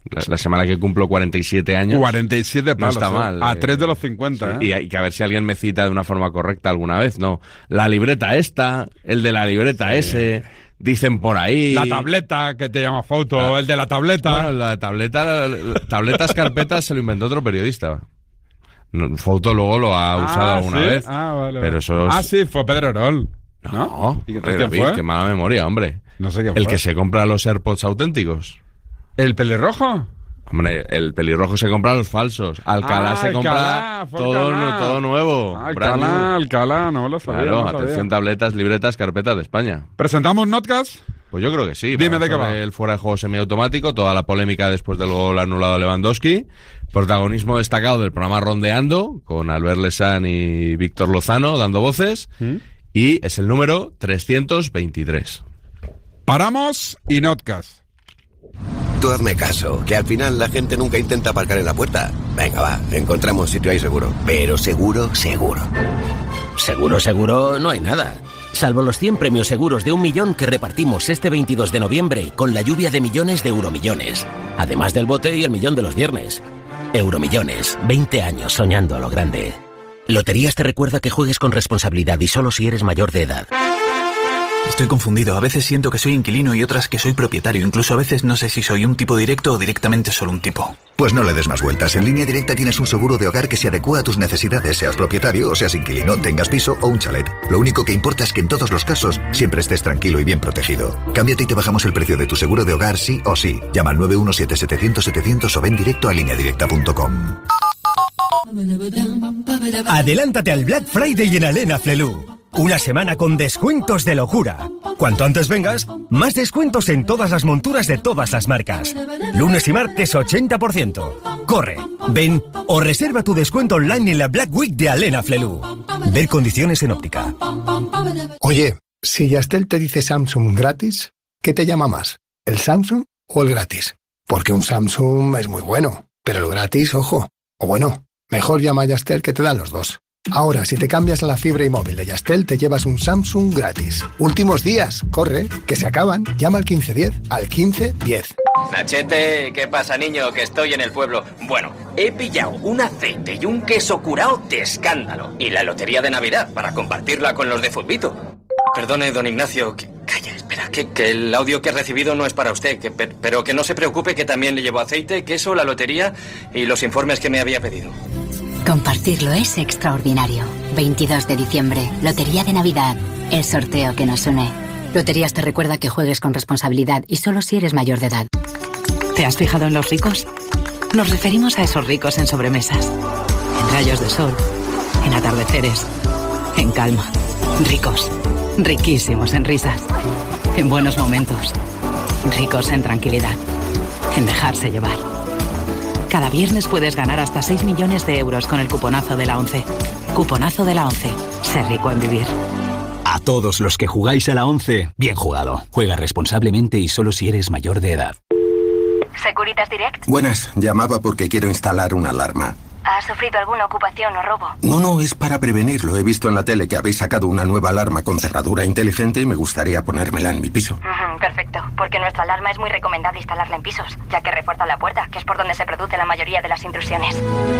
La, la semana que cumplo cuarenta y siete años. cuarenta y siete palos. No está ¿eh? mal. A eh, tres de los cincuenta, sí, ¿eh? y, y que a ver si alguien me cita de una forma correcta alguna vez. No. La libreta esta, el de la libreta sí. ese, dicen por ahí. La tableta que te llama foto, ah. el de la tableta. Bueno, la tableta, la, la, tabletas, carpetas se lo inventó otro periodista. No, foto luego lo ha usado ah, alguna ¿sí? vez. Ah, vale. Pero eso es... Ah, sí, fue Pedro Herol. No, ¿no? ¿Y qué, David, fue? Qué mala memoria, hombre. No sé qué El fue. que se compra los AirPods auténticos. ¿El pelirrojo? Hombre, el pelirrojo se compra los falsos. Alcalá ah, se compra Alcalá, todo, Alcalá. todo nuevo. Ah, Alcalá, Alcalá, no lo sabía. Claro, no sabía. atención, tabletas, libretas, carpetas de España. ¿Presentamos Notcast? Pues yo creo que sí. Dime de qué va. El fuera de juego semiautomático, toda la polémica después del gol anulado a Lewandowski. Protagonismo destacado del programa Rondeando, con Albert Lesan y Víctor Lozano dando voces. ¿Mm? Y es el número trescientos veintitrés. Paramos y Notcast. Tú hazme caso, que al final la gente nunca intenta aparcar en la puerta. Venga, va, encontramos sitio ahí seguro. Pero seguro, seguro. Seguro, seguro, no hay nada. Salvo los cien premios seguros de un millón que repartimos este veintidós de noviembre con la lluvia de millones de euromillones. Además del bote y el millón de los viernes. Euromillones, veinte años soñando a lo grande. Loterías te recuerda que juegues con responsabilidad y solo si eres mayor de edad. Estoy confundido. A veces siento que soy inquilino y otras que soy propietario. Incluso a veces no sé si soy un tipo directo o directamente solo un tipo. Pues no le des más vueltas. En Línea Directa tienes un seguro de hogar que se adecua a tus necesidades, seas propietario o seas inquilino, tengas piso o un chalet. Lo único que importa es que en todos los casos siempre estés tranquilo y bien protegido. Cámbiate y te bajamos el precio de tu seguro de hogar sí o sí. Llama al nueve uno siete setecientos setecientos o ven directo a línea directa punto com. Adelántate al Black Friday en Alena Flelu. Una semana con descuentos de locura. Cuanto antes vengas, más descuentos en todas las monturas de todas las marcas. Lunes y martes ochenta por ciento. Corre, ven o reserva tu descuento online en la Black Week de Alena Flelu. Ver condiciones en óptica. Oye, si Yastel te dice Samsung gratis, ¿qué te llama más? ¿El Samsung o el gratis? Porque un Samsung es muy bueno, pero el gratis, ojo. O bueno, mejor llama a Yastel que te dan los dos. Ahora, si te cambias a la fibra y móvil de Yastel, te llevas un Samsung gratis. Últimos días, corre, que se acaban. Llama al quince diez, al quince diez. Nachete, ¿qué pasa, niño? Que estoy en el pueblo. Bueno, he pillado un aceite y un queso curao de escándalo. Y la lotería de Navidad para compartirla con los de Futbito. Perdone, don Ignacio, que, calla, espera, que, que el audio que he recibido no es para usted, que, pero que no se preocupe que también le llevo aceite, queso, la lotería y los informes que me había pedido. Compartirlo es extraordinario. veintidós de diciembre, Lotería de Navidad, el sorteo que nos une. Loterías te recuerda que juegues con responsabilidad y solo si eres mayor de edad. ¿Te has fijado en los ricos? Nos referimos a esos ricos en sobremesas, en rayos de sol, en atardeceres, en calma. Ricos, riquísimos en risas, en buenos momentos, ricos en tranquilidad, en dejarse llevar. Cada viernes puedes ganar hasta seis millones de euros con el cuponazo de la ONCE. Cuponazo de la ONCE. Ser rico en vivir. A todos los que jugáis a la ONCE, bien jugado. Juega responsablemente y solo si eres mayor de edad. Securitas Direct. Buenas, llamaba porque quiero instalar una alarma. ¿Has sufrido alguna ocupación o robo? No, no, es para prevenirlo. He visto en la tele que habéis sacado una nueva alarma con cerradura inteligente y me gustaría ponérmela en mi piso. Uh-huh, perfecto, porque nuestra alarma es muy recomendada instalarla en pisos, ya que refuerza la puerta, que es por donde se produce la mayoría de las intrusiones.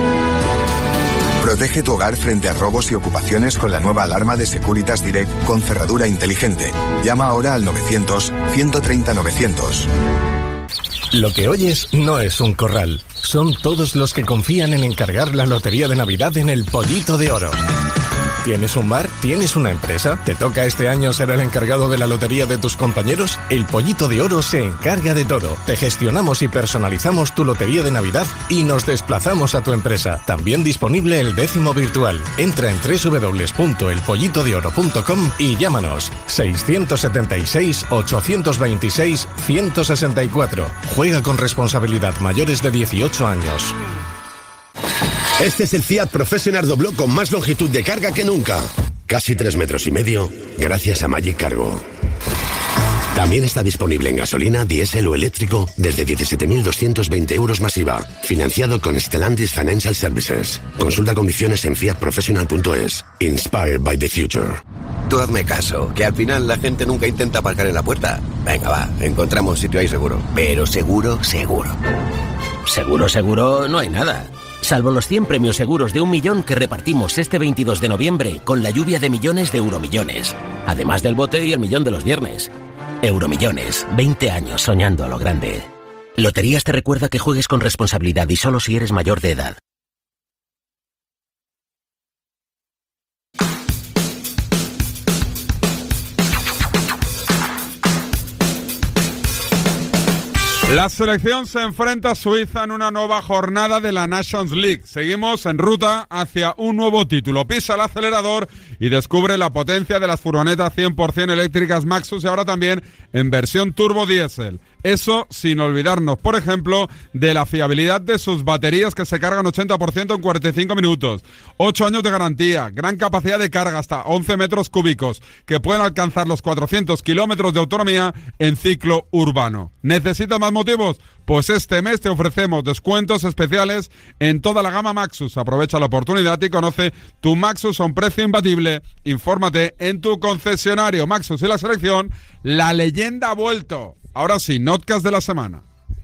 Protege tu hogar frente a robos y ocupaciones con la nueva alarma de Securitas Direct con cerradura inteligente. Llama ahora al novecientos, ciento treinta, novecientos. Lo que oyes no es un corral. Son todos los que confían en encargar la lotería de Navidad en el Pollito de Oro. ¿Tienes un bar? ¿Tienes una empresa? ¿Te toca este año ser el encargado de la lotería de tus compañeros? El Pollito de Oro se encarga de todo. Te gestionamos y personalizamos tu lotería de Navidad y nos desplazamos a tu empresa. También disponible el décimo virtual. Entra en doble u doble u doble u punto el pollito de oro punto com y llámanos seiscientos setenta y seis, ochocientos veintiséis, ciento sesenta y cuatro. Juega con responsabilidad, mayores de dieciocho años. Este es el Fiat Professional Dobló con más longitud de carga que nunca. Casi tres metros y medio, gracias a Magic Cargo. También está disponible en gasolina, diésel o eléctrico desde diecisiete mil doscientos veinte euros más I V A. Financiado con Stellantis Financial Services. Consulta condiciones en fiat professional punto es. Inspired by the future. Tú hazme caso, que al final la gente nunca intenta aparcar en la puerta. Venga, va, encontramos sitio ahí seguro. Pero seguro, seguro. Seguro, seguro, no hay nada. Salvo los cien premios seguros de un millón que repartimos este veintidós de noviembre con la lluvia de millones de Euromillones. Además del bote y el millón de los viernes. Euromillones, veinte años soñando a lo grande. Loterías te recuerda que juegues con responsabilidad y solo si eres mayor de edad. La selección se enfrenta a Suiza en una nueva jornada de la Nations League. Seguimos en ruta hacia un nuevo título. Pisa el acelerador y descubre la potencia de las furgonetas cien por ciento eléctricas Maxus y ahora también en versión turbo diésel. Eso sin olvidarnos, por ejemplo, de la fiabilidad de sus baterías que se cargan ochenta por ciento en cuarenta y cinco minutos. ocho años de garantía, gran capacidad de carga hasta once metros cúbicos, que pueden alcanzar los cuatrocientos kilómetros de autonomía en ciclo urbano. ¿Necesitas más motivos? Pues este mes te ofrecemos descuentos especiales en toda la gama Maxus. Aprovecha la oportunidad y conoce tu Maxus a un precio imbatible. Infórmate en tu concesionario. Maxus y la selección, la leyenda ha vuelto. Ahora sí, notcast de la semana.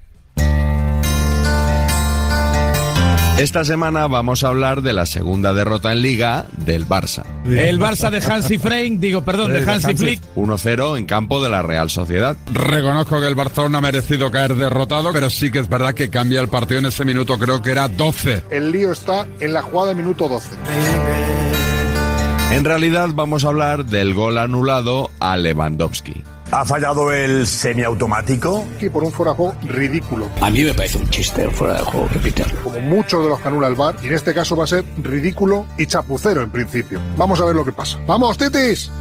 Esta semana vamos a hablar de la segunda derrota en Liga del Barça. El Barça de Hansi Flick, digo, perdón, de Hansi Flick. uno cero en campo de la Real Sociedad. Reconozco que el Barcelona ha merecido caer derrotado, pero sí que es verdad que cambia el partido en ese minuto, creo que era doce. El lío está en la jugada de minuto doce. En realidad vamos a hablar del gol anulado a Lewandowski. ¿Ha fallado el semiautomático? Y por un fuera de juego ridículo. A mí me parece un chiste el fuera de juego, repítelo. Como muchos de los que anula el V A R, y en este caso va a ser ridículo y chapucero en principio. Vamos a ver lo que pasa. ¡Vamos, Titis!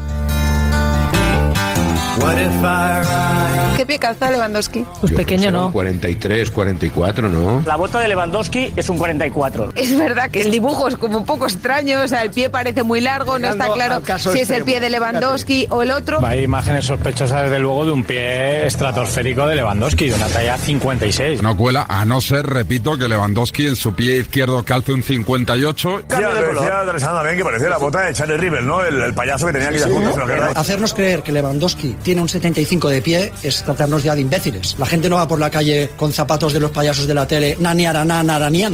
¿Qué pie calza Lewandowski? Pues pequeño, ¿no? cuarenta y tres, cuarenta y cuatro, ¿no? La bota de Lewandowski es un cuarenta y cuatro. Es verdad que el dibujo es como un poco extraño, o sea, el pie parece muy largo, no está claro si es el pie de Lewandowski o el otro. Hay imágenes sospechosas, desde luego, de un pie estratosférico de Lewandowski, de una talla cincuenta y seis. No cuela, a no ser, repito, que Lewandowski en su pie izquierdo calce un cincuenta y ocho. Ya, decía Alessandra Ben que parecía la bota de Charlie Rivel, ¿no? El, el payaso que tenía aquellas Sí. fotos, ¿verdad? Hacernos creer que Lewandowski tiene un setenta y cinco de pie es tratarnos ya de imbéciles. La gente no va por la calle con zapatos de los payasos de la tele, naniarana, naraniana.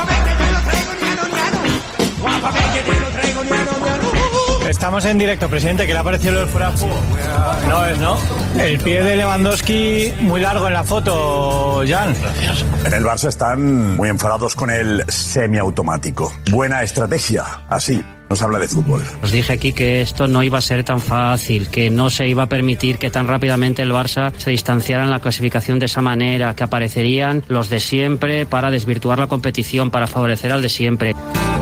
Estamos en directo, presidente, ¿qué le ha parecido el fuera de juego? No es, ¿no? El pie de Lewandowski muy largo en la foto, Jan. Gracias. En el Barça están muy enfadados con el semiautomático. Buena estrategia, así nos habla de fútbol. Os dije aquí que esto no iba a ser tan fácil, que no se iba a permitir que tan rápidamente el Barça se distanciara en la clasificación de esa manera, que aparecerían los de siempre para desvirtuar la competición, para favorecer al de siempre.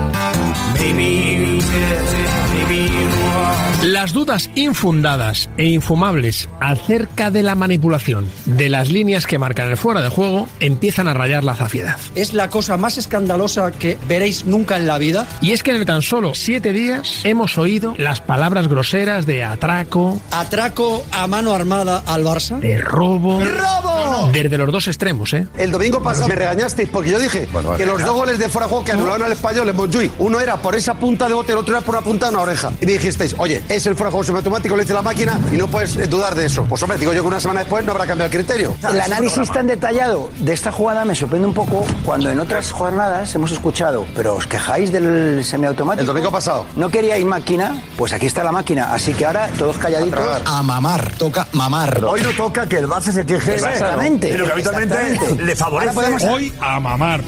Las dudas infundadas e infumables acerca de la manipulación de las líneas que marcan el fuera de juego empiezan a rayar la zafiedad. Es la cosa más escandalosa que veréis nunca en la vida. Y es que en tan solo siete días hemos oído las palabras groseras de atraco, Atraco a mano armada al Barça. de robo, ¡Robo! desde los dos extremos, ¿eh? El domingo pasado me regañasteis porque yo dije Bueno, que vale. los dos goles de fuera de juego que anularon al Español en Montjuïc, uno era por esa punta de bote, el otro era por una punta de una oreja. Y me dijisteis, oye, es el fuera de juego semiautomático, le dice la máquina y no puedes eh, dudar de eso. Pues hombre, digo yo que una semana después no habrá cambiado el criterio. El análisis tan detallado de esta jugada me sorprende un poco cuando en otras jornadas hemos escuchado, pero os quejáis del semiautomático. El domingo pasado. ¿No queríais máquina? Pues aquí está la máquina, así que ahora todos calladitos. A mamar, toca mamar. Hoy no toca que el Barça se queje. Exactamente. Pero que habitualmente Exactamente. le favorece. Ahora podemos- Hoy a mamar.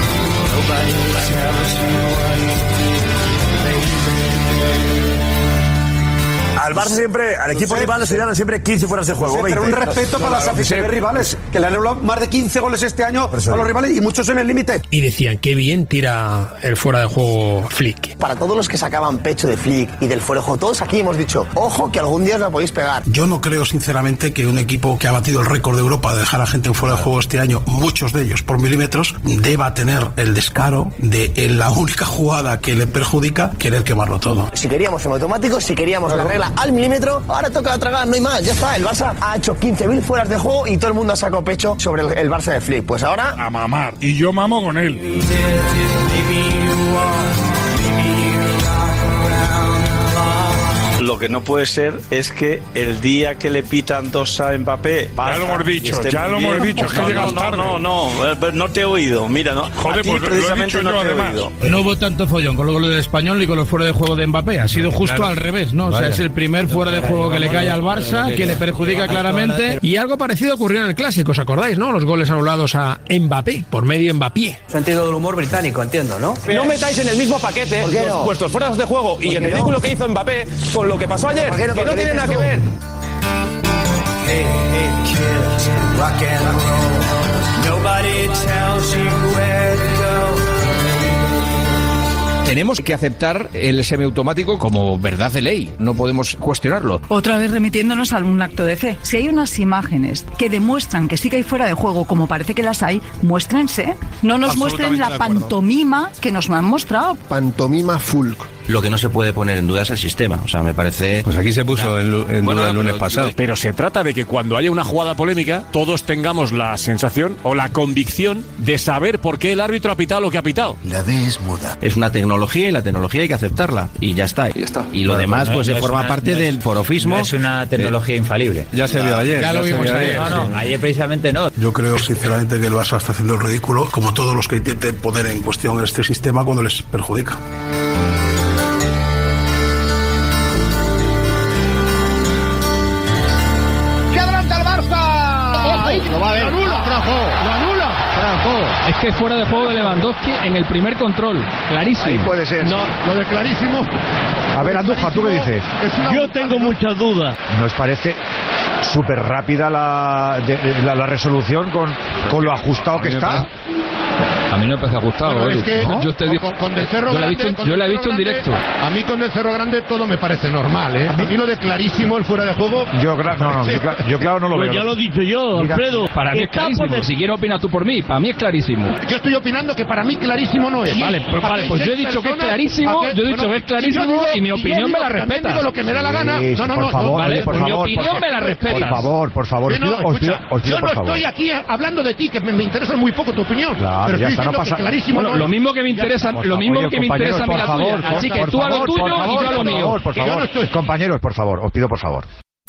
Al Barça siempre, al equipo rival le serían siempre quince fueras de juego. Pero un veinte. respeto para las aficiones rivales, que le han anulado más de quince goles este año a los rivales y muchos en el límite. Y decían, qué bien tira el fuera de juego Flick. Para todos los que sacaban pecho de Flick y del fuera de juego, todos aquí hemos dicho, ojo que algún día os la podéis pegar. Yo no creo sinceramente que un equipo que ha batido el récord de Europa de dejar a gente en fuera de juego este año, muchos de ellos por milímetros, deba tener el descaro de en la única jugada que le perjudica querer quemarlo todo. Si queríamos semiautomático, si queríamos la regla al milímetro, ahora toca tragar, no hay más, ya está. El Barça ha hecho quince mil fueras de juego y todo el mundo ha sacado pecho sobre el, el Barça de Flick. Pues ahora A mamar. Y yo mamo con él. lo que no puede ser es que el día que le pitan dos a Mbappé... Ya lo hemos dicho, ya lo hemos dicho, es que no, llegado no, tarde. no, no, no, no te he oído, mira, no, Joder, a ti pues lo he precisamente dicho no yo, te he además. oído. No hubo tanto follón con los goles del Español ni con los fuera de juego de Mbappé. Ha sido justo Claro. al revés, ¿no? O sea, Vaya. es el primer fuera de juego que le cae al Barça, que le perjudica claramente. Y algo parecido ocurrió en el Clásico, ¿os acordáis, no? Los goles anulados a Mbappé, por medio Mbappé. Sentido del humor británico, entiendo, ¿no? No metáis en el mismo paquete ¿Por qué no? los- vuestros fueras de juego y el no? ridículo que hizo Mbappé con lo que pasó ayer, ¿Por qué no? que no Porque tiene le nada que dices ver. Hey, hey, kids, rock and roll. Nobody tells you where to go. Tenemos que aceptar el semiautomático como verdad de ley, no podemos cuestionarlo. Otra vez remitiéndonos a un acto de fe. Si hay unas imágenes que demuestran que sí que hay fuera de juego, como parece que las hay, muéstrense. No nos muestren la pantomima que nos han mostrado. Pantomima full. Lo que no se puede poner en duda es el sistema. O sea, me parece... Pues aquí se puso en, en Bueno, duda el lunes pero- pasado. Pero se trata de que cuando haya una jugada polémica, todos tengamos la sensación o la convicción de saber por qué el árbitro ha pitado lo que ha pitado. La D es muda. Es una tecnología y la tecnología hay que aceptarla. Y ya está. Y, ya está. y lo Bueno, demás pues no- pues no se es forma una- parte no es- del forofismo. No es una tecnología infalible. Ya se vio ayer. Ya lo se vimos vio ayer. No, no, ayer precisamente no. Yo creo sinceramente que el Barça está haciendo el ridículo, como todos los que intenten poner en cuestión este sistema cuando les perjudica. ¡Que adelanta el Barça! ¡Ahí! ¡Lo va a ver! ¡Lo anula! ¡Franco! ¡Lo anula! ¡Franco! Es que es fuera de juego de Lewandowski en el primer control, clarísimo. Ahí puede ser. No, lo de clarísimo. A ver, Andújar, ¿tú qué dices? Yo tengo muchas dudas. ¿Nos parece súper rápida la, de- la, la resolución con, con lo ajustado que está? A mí no me parece ajustado. Bueno, Edu. es que Yo te digo, con, con Del Cerro yo la he Grande, visto, con yo Del la he Cerro visto en Grande, directo. A mí con Del Cerro Grande todo me parece normal, ¿eh? A mí lo de clarísimo el fuera de juego. Yo, gra- no, no, yo, cla- yo claro no lo Pues veo. ya lo he dicho yo, Mira, Alfredo. Para mí es Está clarísimo. por- Si quieres opinas tú por mí, para mí es clarísimo. Yo estoy opinando que para mí clarísimo no es. Vale, pues, vale, pues yo he dicho que es clarísimo, yo he dicho que es clarísimo y mi opinión me la respeta. Digo lo que me da la gana. Sí, No, no, por no. favor, vale, oye, por pues mi favor, opinión por- me la respetas. Por favor, por favor, os Que no, pido, os pido, escucha, os pido yo por no favor. estoy aquí hablando de ti, que me, me interesa muy poco tu opinión. Claro, pero ya estoy está, no diciendo pasa- que clarísimo Bueno, no lo es. mismo que me interesa, Por lo favor, mismo oye, que me interesa a mí compañeros, la por tuya. favor, Así que por tú a lo favor, tuyo por y favor, yo a lo por mío. favor, por Que yo favor. no estoy- Compañeros, por favor, os pido por favor.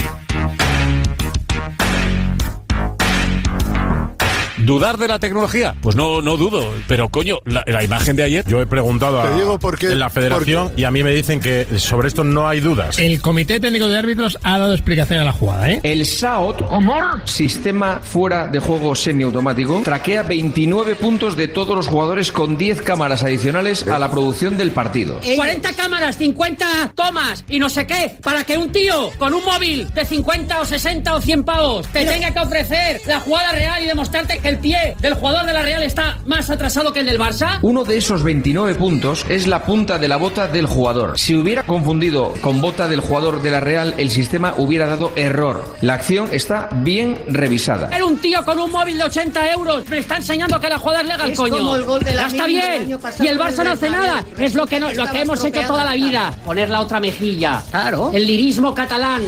¿Dudar de la tecnología? Pues no, no dudo. Pero coño, la, la imagen de ayer. Yo he preguntado a, Te digo por qué- en la federación y a mí me dicen que sobre esto no hay dudas. El Comité Técnico de Árbitros ha dado explicación a la jugada, ¿eh? El S A O T, sistema fuera de juego semiautomático, traquea veintinueve puntos de todos los jugadores con diez cámaras adicionales a la producción del partido. cuarenta cámaras, cincuenta tomas y no sé qué, para que un tío con un móvil de cincuenta o sesenta o cien pavos te tenga que ofrecer la jugada real y demostrarte que el pie del jugador de la Real está más atrasado que el del Barça. Uno de esos veintinueve puntos es la punta de la bota del jugador. Si hubiera confundido con bota del jugador de la Real, el sistema hubiera dado error. La acción está bien revisada. Era un tío con un móvil de ochenta euros, me está enseñando que la jugada es legal, Es coño. como el gol de la Ya está Mini del bien. año pasado Y el con Barça el no hace Real nada. Madrid. Es lo que, no, lo que Estaba hemos hecho estropeada toda la la vida. Poner la otra mejilla. Claro. El lirismo catalán.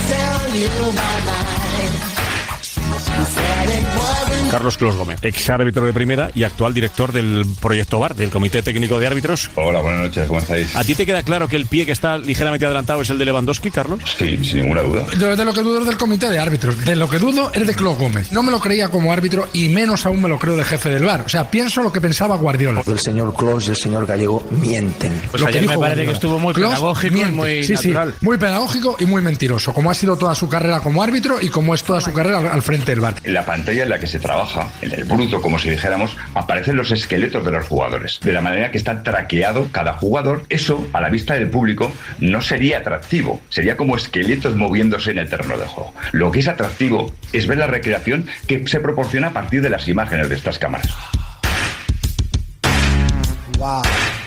Carlos Clos Gómez, ex árbitro de primera y actual director del proyecto V A R, del Comité Técnico de Árbitros. Hola, buenas noches, ¿cómo estáis? ¿A ti te queda claro que el pie que está ligeramente adelantado es el de Lewandowski, Carlos? Sí, sin ninguna duda. Yo de lo que dudo es del comité de árbitros. De lo que dudo es de Clos Gómez. No me lo creía como árbitro y menos aún me lo creo de jefe del V A R. O sea, pienso lo que pensaba Guardiola. El señor Clos y el señor Gallego mienten. Pues lo que ayer me dijo parece Guardiola. que estuvo muy Clos pedagógico y miente. muy sí, natural. Sí, muy pedagógico y muy mentiroso, como ha sido toda su carrera como árbitro y como es toda su carrera al, al frente del V A R. En la pantalla en la que se trabaja, en el bruto, como si dijéramos, aparecen los esqueletos de los jugadores. De la manera que está traqueado cada jugador, eso, a la vista del público, no sería atractivo. Sería como esqueletos moviéndose en el terreno de juego. Lo que es atractivo es ver la recreación que se proporciona a partir de las imágenes de estas cámaras. Wow.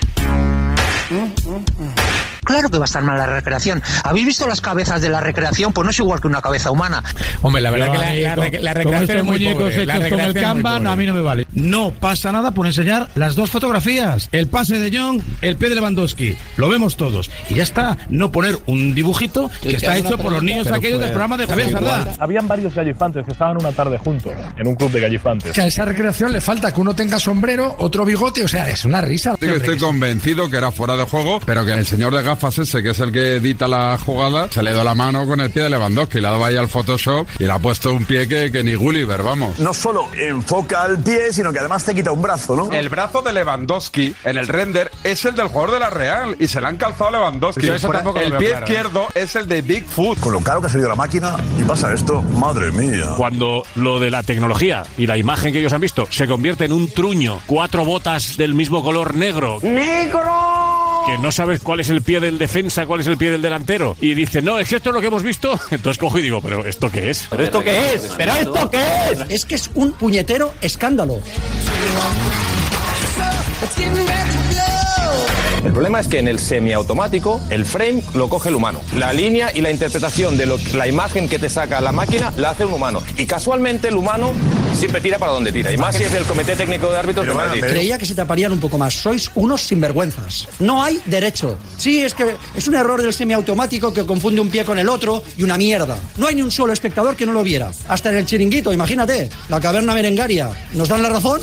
Claro que va a estar mal la recreación. ¿Habéis visto las cabezas de la recreación? Pues no es igual que una cabeza humana. Hombre, la verdad Yo que ahí, la, la, con- rec- la con recreación estos es muy muñecos pobre. La hechos con el recreación es muy Kanban, pobre. a mí no me vale. no pasa nada por enseñar las dos fotografías. El pase de Jong, el pie de Lewandowski. Lo vemos todos. Y ya está. No poner un dibujito que Sí, está que hecho por los niños aquellos del programa de Javier Sardá. Habían varios gallifantes que estaban una tarde juntos en un club de gallifantes. Que a esa recreación le falta que uno tenga sombrero, otro bigote, o sea, es una risa. Sí que estoy convencido que era fuera de juego, pero que el señor de gafas ese, que es el que edita la jugada, se le dio la mano con el pie de Lewandowski, le ha dado ahí al Photoshop y le ha puesto un pie que, que ni Gulliver, vamos. No solo enfoca el pie, sino que además te quita un brazo, ¿no? El brazo de Lewandowski en el render es el del jugador de la Real y se le han calzado a Lewandowski. Eso tampoco lo el veo pie claro, ¿eh? izquierdo es el de Bigfoot. Con lo caro que ha salido la máquina y pasa esto, madre mía. Cuando lo de la tecnología y la imagen que ellos han visto se convierte en un truño, cuatro botas del mismo color negro. ¡Negro! Que no sabes cuál es el pie del defensa, cuál es el pie del delantero. Y dice, no, es que esto es lo que hemos visto. Entonces cojo y digo, ¿pero esto qué es? ¿Pero esto qué es? ¿Pero esto qué es? Es que es un puñetero escándalo. El problema es que en el semiautomático el frame lo coge el humano. La línea y la interpretación de lo, la imagen que te saca la máquina la hace un humano. Y casualmente el humano siempre tira para donde tira. Y más si es el Comité Técnico de Árbitros de Madrid. Creía que se taparían un poco más. Sois unos sinvergüenzas. No hay derecho. Sí, es que es un error del semiautomático que confunde un pie con el otro y una mierda. No hay ni un solo espectador que no lo viera. Hasta en el Chiringuito, imagínate. La caverna merengaria. ¿Nos dan la razón?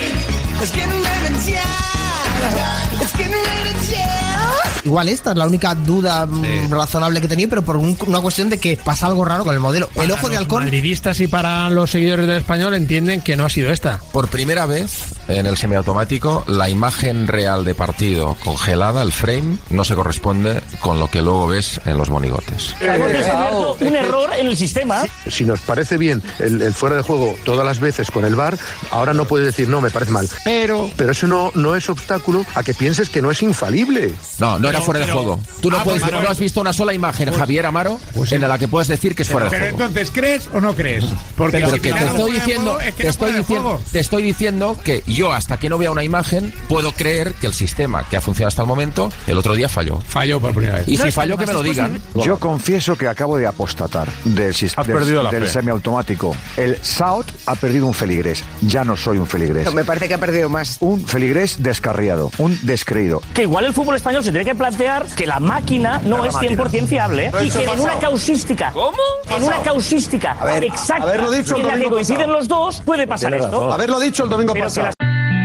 Igual esta es la única duda mm, razonable que tenía, pero por un- una cuestión de que pasa algo raro con el modelo. El ojo de Los halcón. madridistas y para los seguidores del Español entienden que no ha sido esta. Por primera vez en el semiautomático, la imagen real de partido congelada, el frame, no se corresponde con lo que luego ves en los monigotes. Hemos descubierto un error en el sistema. Si nos parece bien el, el fuera de juego todas las veces con el V A R, ahora no puedes decir no, me parece mal. Pero, pero eso no, no es obstáculo a que pienses que no es infalible. No, no era fuera de pero- juego. Tú no Ah, puedes, pues, no has visto una sola imagen, Javier Amaro, en la que puedes decir que es fuera de Pero juego. entonces, ¿crees o no crees? Porque Pero si que te quitamos estoy fuera de diciendo, juego, es que te no estoy fuera de diciendo, juego. te estoy diciendo que yo hasta que no vea una imagen puedo creer que el sistema que ha funcionado hasta el momento el otro día falló. Falló por primera vez. Y si falló que me lo digan. Yo confieso que acabo de apostatar del, sis- Has del- perdido la del fe. semiautomático. El S A O T ha perdido un feligrés. Ya no soy un feligrés. Me parece que ha perdido más. Un feligrés descarriado, un descreído. Que igual el fútbol español se tiene que plantear que la máquina no La es máquina. cien por ciento fiable Pero y eso que ha en una pasado. causística, ¿cómo? En una causística A ver, exacta haberlo dicho el en la que domingo coinciden pasado. los dos puede pasar Tienes esto. razón. Haberlo dicho el domingo Pero que pasado. las-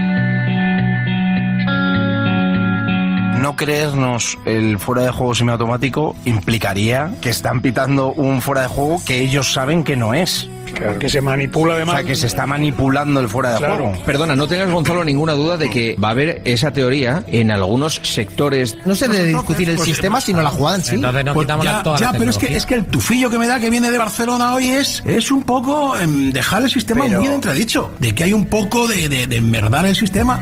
No creernos el fuera de juego semiautomático implicaría que están pitando un fuera de juego que ellos saben que no es. Que se manipula O además. sea, que se está manipulando el fuera de Claro. juego. Perdona, no tengas, Gonzalo, ninguna duda de que va a haber esa teoría en algunos sectores. No se debe discutir el sistema, sino la jugada en sí. Pues ya, ya, pero es que, es que el tufillo que me da que viene de Barcelona hoy es, es un poco em, dejar el sistema Pero- muy en entredicho. De que hay un poco de, de, de enmerdar el sistema.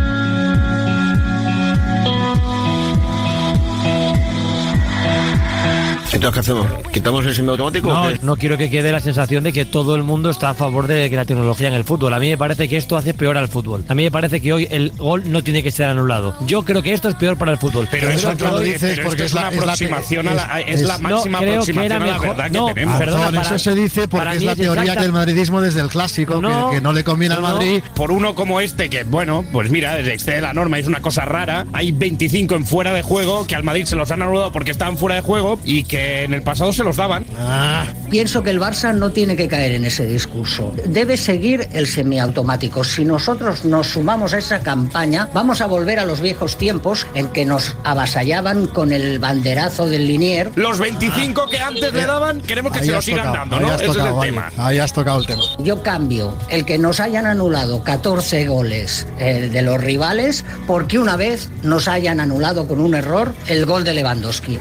Entonces, ¿qué hacemos? ¿Quitamos el semiautomático? No, no quiero que quede la sensación de que todo el mundo está a favor de que la tecnología en el fútbol. A mí me parece que esto hace peor al fútbol. A mí me parece que hoy el gol no tiene que ser anulado. Yo creo que esto es peor para el fútbol. Pero eso Pero lo lo dices dices porque porque es es una la- es la- aproximación a la, es la no, máxima creo que aproximación era a la mejor- verdad no, que tenemos. perdona, Perdón, para- eso se dice porque para es mí la es teoría exacta- que el madridismo desde el clásico, No, que, que no le conviene al no. Madrid. Por uno como este, que bueno, pues mira, excede la norma, es una cosa rara. Hay veinticinco en fuera de juego que al Madrid se los han anulado porque estaban fuera de juego y que en el pasado se los daban. Pienso que el Barça no tiene que caer en ese discurso. Debe seguir el semiautomático. Si nosotros nos sumamos a esa campaña, vamos a volver a los viejos tiempos en que nos avasallaban con el banderazo del Linier. Los veinticinco que antes le daban, queremos que Ahí se los has sigan tocado, dando, ahí ¿no? has Ese es tocado, el vale. tema. Ahí has tocado el tema. Yo cambio el que nos hayan anulado catorce goles eh, de los rivales porque una vez nos hayan anulado con un error el gol de Lewandowski.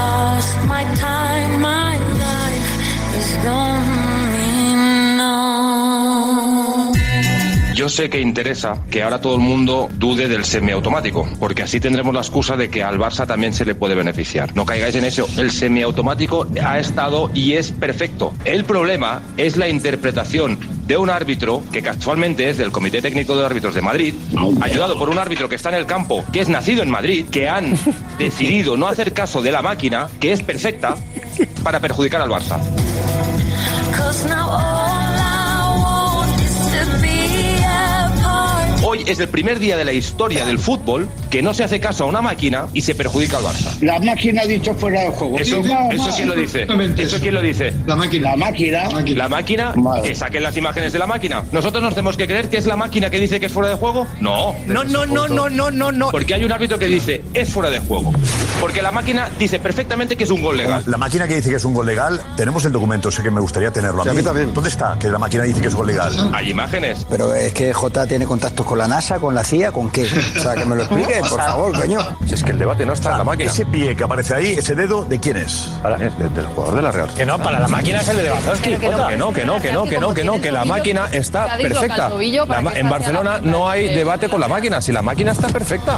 Yo sé que interesa que ahora todo el mundo dude del semiautomático, porque así tendremos la excusa de que al Barça también se le puede beneficiar. No caigáis en eso. El semiautomático ha estado y es perfecto. El problema es la interpretación de un árbitro que casualmente es del Comité Técnico de Árbitros de Madrid, ayudado por un árbitro que está en el campo, que es nacido en Madrid, que han decidido no hacer caso de la máquina, que es perfecta, para perjudicar al Barça. Cause now all I want is to be a part Hoy es el primer día de la historia del fútbol que no se hace caso a una máquina y se perjudica al Barça. La máquina ha dicho fuera de juego. ¿Eso, eso quién lo dice? ¿Eso quién lo dice? La máquina. La máquina. La máquina, Vale. que saquen las imágenes de la máquina. ¿Nosotros nos tenemos que creer que es la máquina que dice que es fuera de juego? No. No, no, no, no, no, no, no. Porque hay un árbitro que dice es fuera de juego. Porque la máquina dice perfectamente que es un gol legal. La máquina que dice que es un gol legal, tenemos el documento, sé que me gustaría tenerlo a Sí, mí. a mí también. ¿Dónde está? Que la máquina dice que es gol legal. Hay imágenes. Pero es que Jota tiene contactos con la NASA, con la C I A, ¿con qué? O sea, que me lo explique, por favor, coño. Si es que el debate no está en la máquina. Ese pie que aparece ahí, ese dedo, ¿de quién es? Es del jugador de la Real. Que no, para la máquina es el de Lewandowski. Que no, que no, que no, que no, que no, que no, que la máquina está perfecta. La ma- en Barcelona no hay debate con la máquina, si la máquina está perfecta.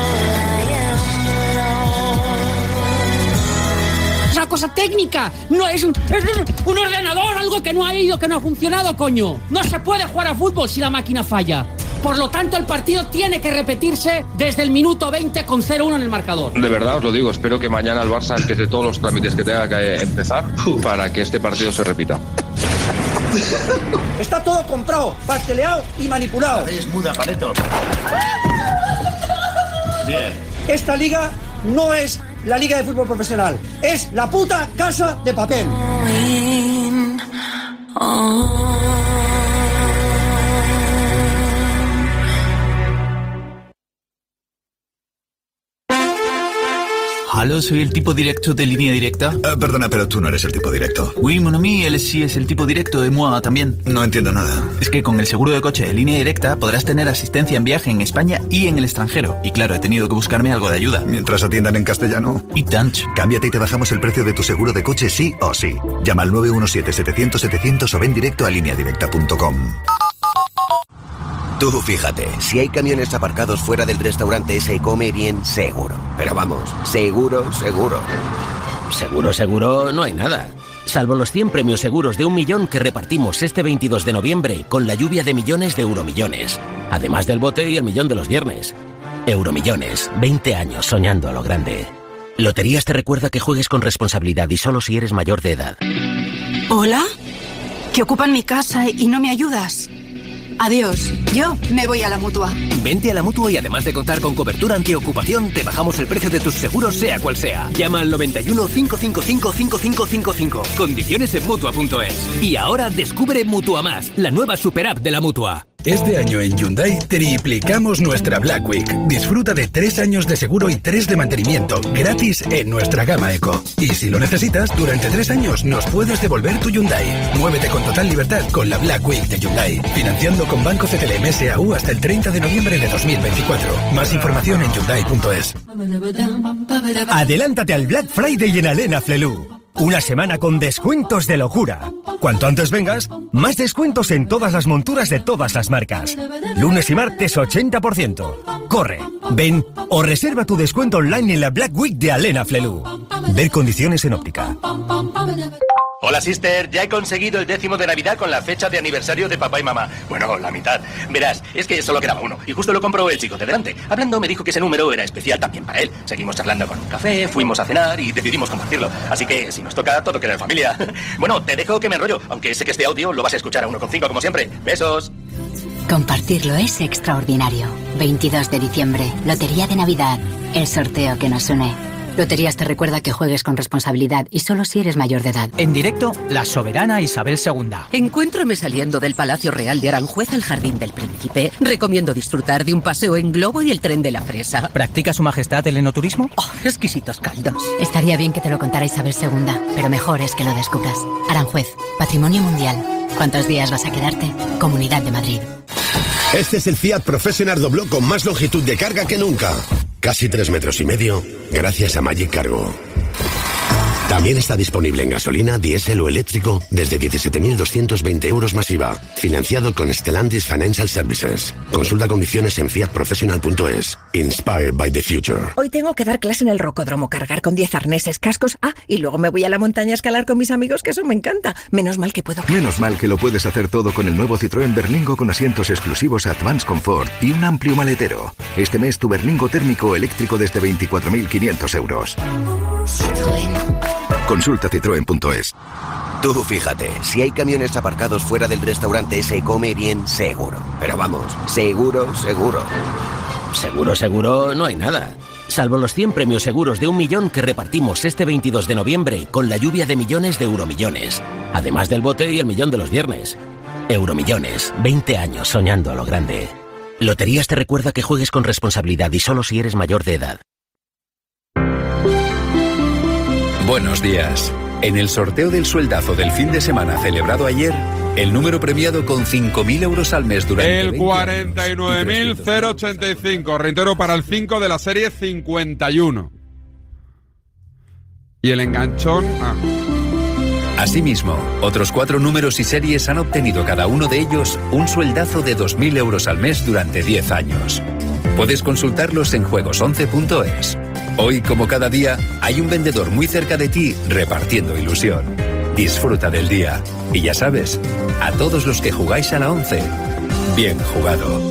Es una cosa técnica, no es un, es un ordenador, algo que no ha ido, que no ha funcionado, coño. No se puede jugar a fútbol si la máquina falla. Por lo tanto, el partido tiene que repetirse desde el minuto veinte con cero uno en el marcador. De verdad os lo digo, espero que mañana el Barça empiece todos los trámites que tenga que empezar para que este partido se repita. Está todo comprado, pasteleado y manipulado. Es muda, Pareto. Bien. Esta liga no es la liga de fútbol profesional, es la puta Casa de Papel. Aló, soy el tipo directo de Línea Directa. Uh, perdona, pero tú no eres el tipo directo. Oui, mon ami, él sí es el tipo directo de moi también. No entiendo nada. Es que con el seguro de coche de Línea Directa podrás tener asistencia en viaje en España y en el extranjero. Y claro, he tenido que buscarme algo de ayuda. Mientras atiendan en castellano. Y tanch. Cámbiate y te bajamos el precio de tu seguro de coche sí o sí. Llama al nueve uno siete, setecientos, setecientos o ven directo a línea directa punto com. Tú fíjate, si hay camiones aparcados fuera del restaurante se come bien seguro. Pero vamos, seguro, seguro. Seguro, seguro, no hay nada. Salvo los cien premios seguros de un millón que repartimos este veintidós de noviembre con la lluvia de millones de euromillones. Además del bote y el millón de los viernes. Euromillones, veinte años soñando a lo grande. Loterías te recuerda que juegues con responsabilidad y solo si eres mayor de edad. ¿Hola? Que ocupan mi casa y no me ayudas. Adiós, yo me voy a la Mutua. Vente a la Mutua y además de contar con cobertura antiocupación, te bajamos el precio de tus seguros sea cual sea. Llama al noventa y uno, cinco cinco cinco, cinco cinco cinco cinco. Condiciones en Mutua punto es. Y ahora descubre Mutua Más, la nueva super app de la Mutua. Este año en Hyundai triplicamos nuestra Black Week. Disfruta de tres años de seguro y tres de mantenimiento gratis en nuestra gama Eco. Y si lo necesitas, durante tres años nos puedes devolver tu Hyundai. Muévete con total libertad con la Black Week de Hyundai. Financiando con Banco C T L M S A U hasta el treinta de noviembre de dos mil veinticuatro. Más información en Hyundai punto es. Adelántate al Black Friday en Alena Flelu. Una semana con descuentos de locura. Cuanto antes vengas, más descuentos en todas las monturas de todas las marcas. Lunes y martes ochenta por ciento. Corre, ven o reserva tu descuento online en la Black Week de Alena Flelu. Ver condiciones en óptica. Hola, sister. Ya he conseguido el décimo de Navidad con la fecha de aniversario de papá y mamá. Bueno, la mitad. Verás, es que solo quedaba uno. Y justo lo compró el chico de delante. Hablando, me dijo que ese número era especial también para él. Seguimos charlando con un café, fuimos a cenar y decidimos compartirlo. Así que, si nos toca, todo queda en familia. Bueno, te dejo que me enrollo. Aunque sé que este audio lo vas a escuchar a uno coma cinco como siempre. Besos. Compartirlo es extraordinario. veintidós de diciembre, Lotería de Navidad. El sorteo que nos une. Loterías te recuerda que juegues con responsabilidad y solo si eres mayor de edad. En directo, la soberana Isabel segunda. Encuéntrame saliendo del Palacio Real de Aranjuez al Jardín del Príncipe. Recomiendo disfrutar de un paseo en globo y el tren de la fresa. ¿Practica su majestad el enoturismo? Oh, exquisitos caldos. Estaría bien que te lo contara Isabel segunda, pero mejor es que lo descubras. Aranjuez, Patrimonio Mundial. ¿Cuántos días vas a quedarte? Comunidad de Madrid. Este es el Fiat Professional Dobló con más longitud de carga que nunca. Casi tres metros y medio, gracias a Magic Cargo. También está disponible en gasolina, diésel o eléctrico desde diecisiete mil doscientos veinte euros más I V A. Financiado con Stellantis Financial Services. Consulta condiciones en fiat professional punto es. Inspired by the future. Hoy tengo que dar clase en el rocódromo, cargar con diez arneses, cascos. Ah, y luego me voy a la montaña a escalar con mis amigos, que eso me encanta. Menos mal que puedo... Menos mal que lo puedes hacer todo con el nuevo Citroën Berlingo con asientos exclusivos Advance Comfort y un amplio maletero. Este mes tu Berlingo térmico eléctrico desde veinticuatro mil quinientos euros. Citroën. Consulta citroen punto es. Tú fíjate, si hay camiones aparcados fuera del restaurante se come bien seguro. Pero vamos, seguro, seguro. Seguro, seguro, no hay nada. Salvo los cien premios seguros de un millón que repartimos este veintidós de noviembre con la lluvia de millones de euromillones. Además del bote y el millón de los viernes. Euromillones, veinte años soñando a lo grande. Loterías te recuerda que juegues con responsabilidad y solo si eres mayor de edad. Buenos días. En el sorteo del sueldazo del fin de semana celebrado ayer, el número premiado con cinco mil euros al mes durante el cuarenta y nueve mil ochenta y cinco. Reitero, para el cinco de la serie cincuenta y uno. Y el enganchón... Ah. Asimismo, otros cuatro números y series han obtenido cada uno de ellos un sueldazo de dos mil euros al mes durante diez años. Puedes consultarlos en juegos once punto es. Hoy, como cada día, hay un vendedor muy cerca de ti repartiendo ilusión. Disfruta del día. Y ya sabes, a todos los que jugáis a la once, bien jugado.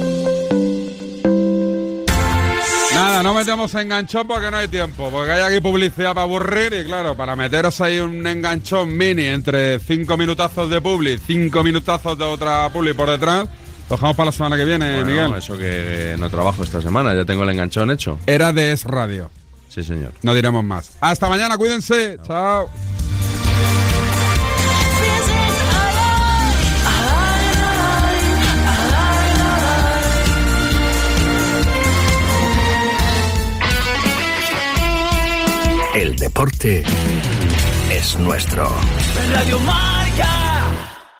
Nada, no metemos enganchón porque no hay tiempo, porque hay aquí publicidad para aburrir y claro, para meteros ahí un enganchón mini entre cinco minutazos de publi, cinco minutazos de otra publi por detrás, lo dejamos para la semana que viene, bueno, Miguel. Eso que no trabajo esta semana, ya tengo el enganchón hecho. Era de Es Radio. Sí, señor. No diremos más. Hasta mañana, cuídense. No. Chao. El deporte es nuestro. Radio Marca.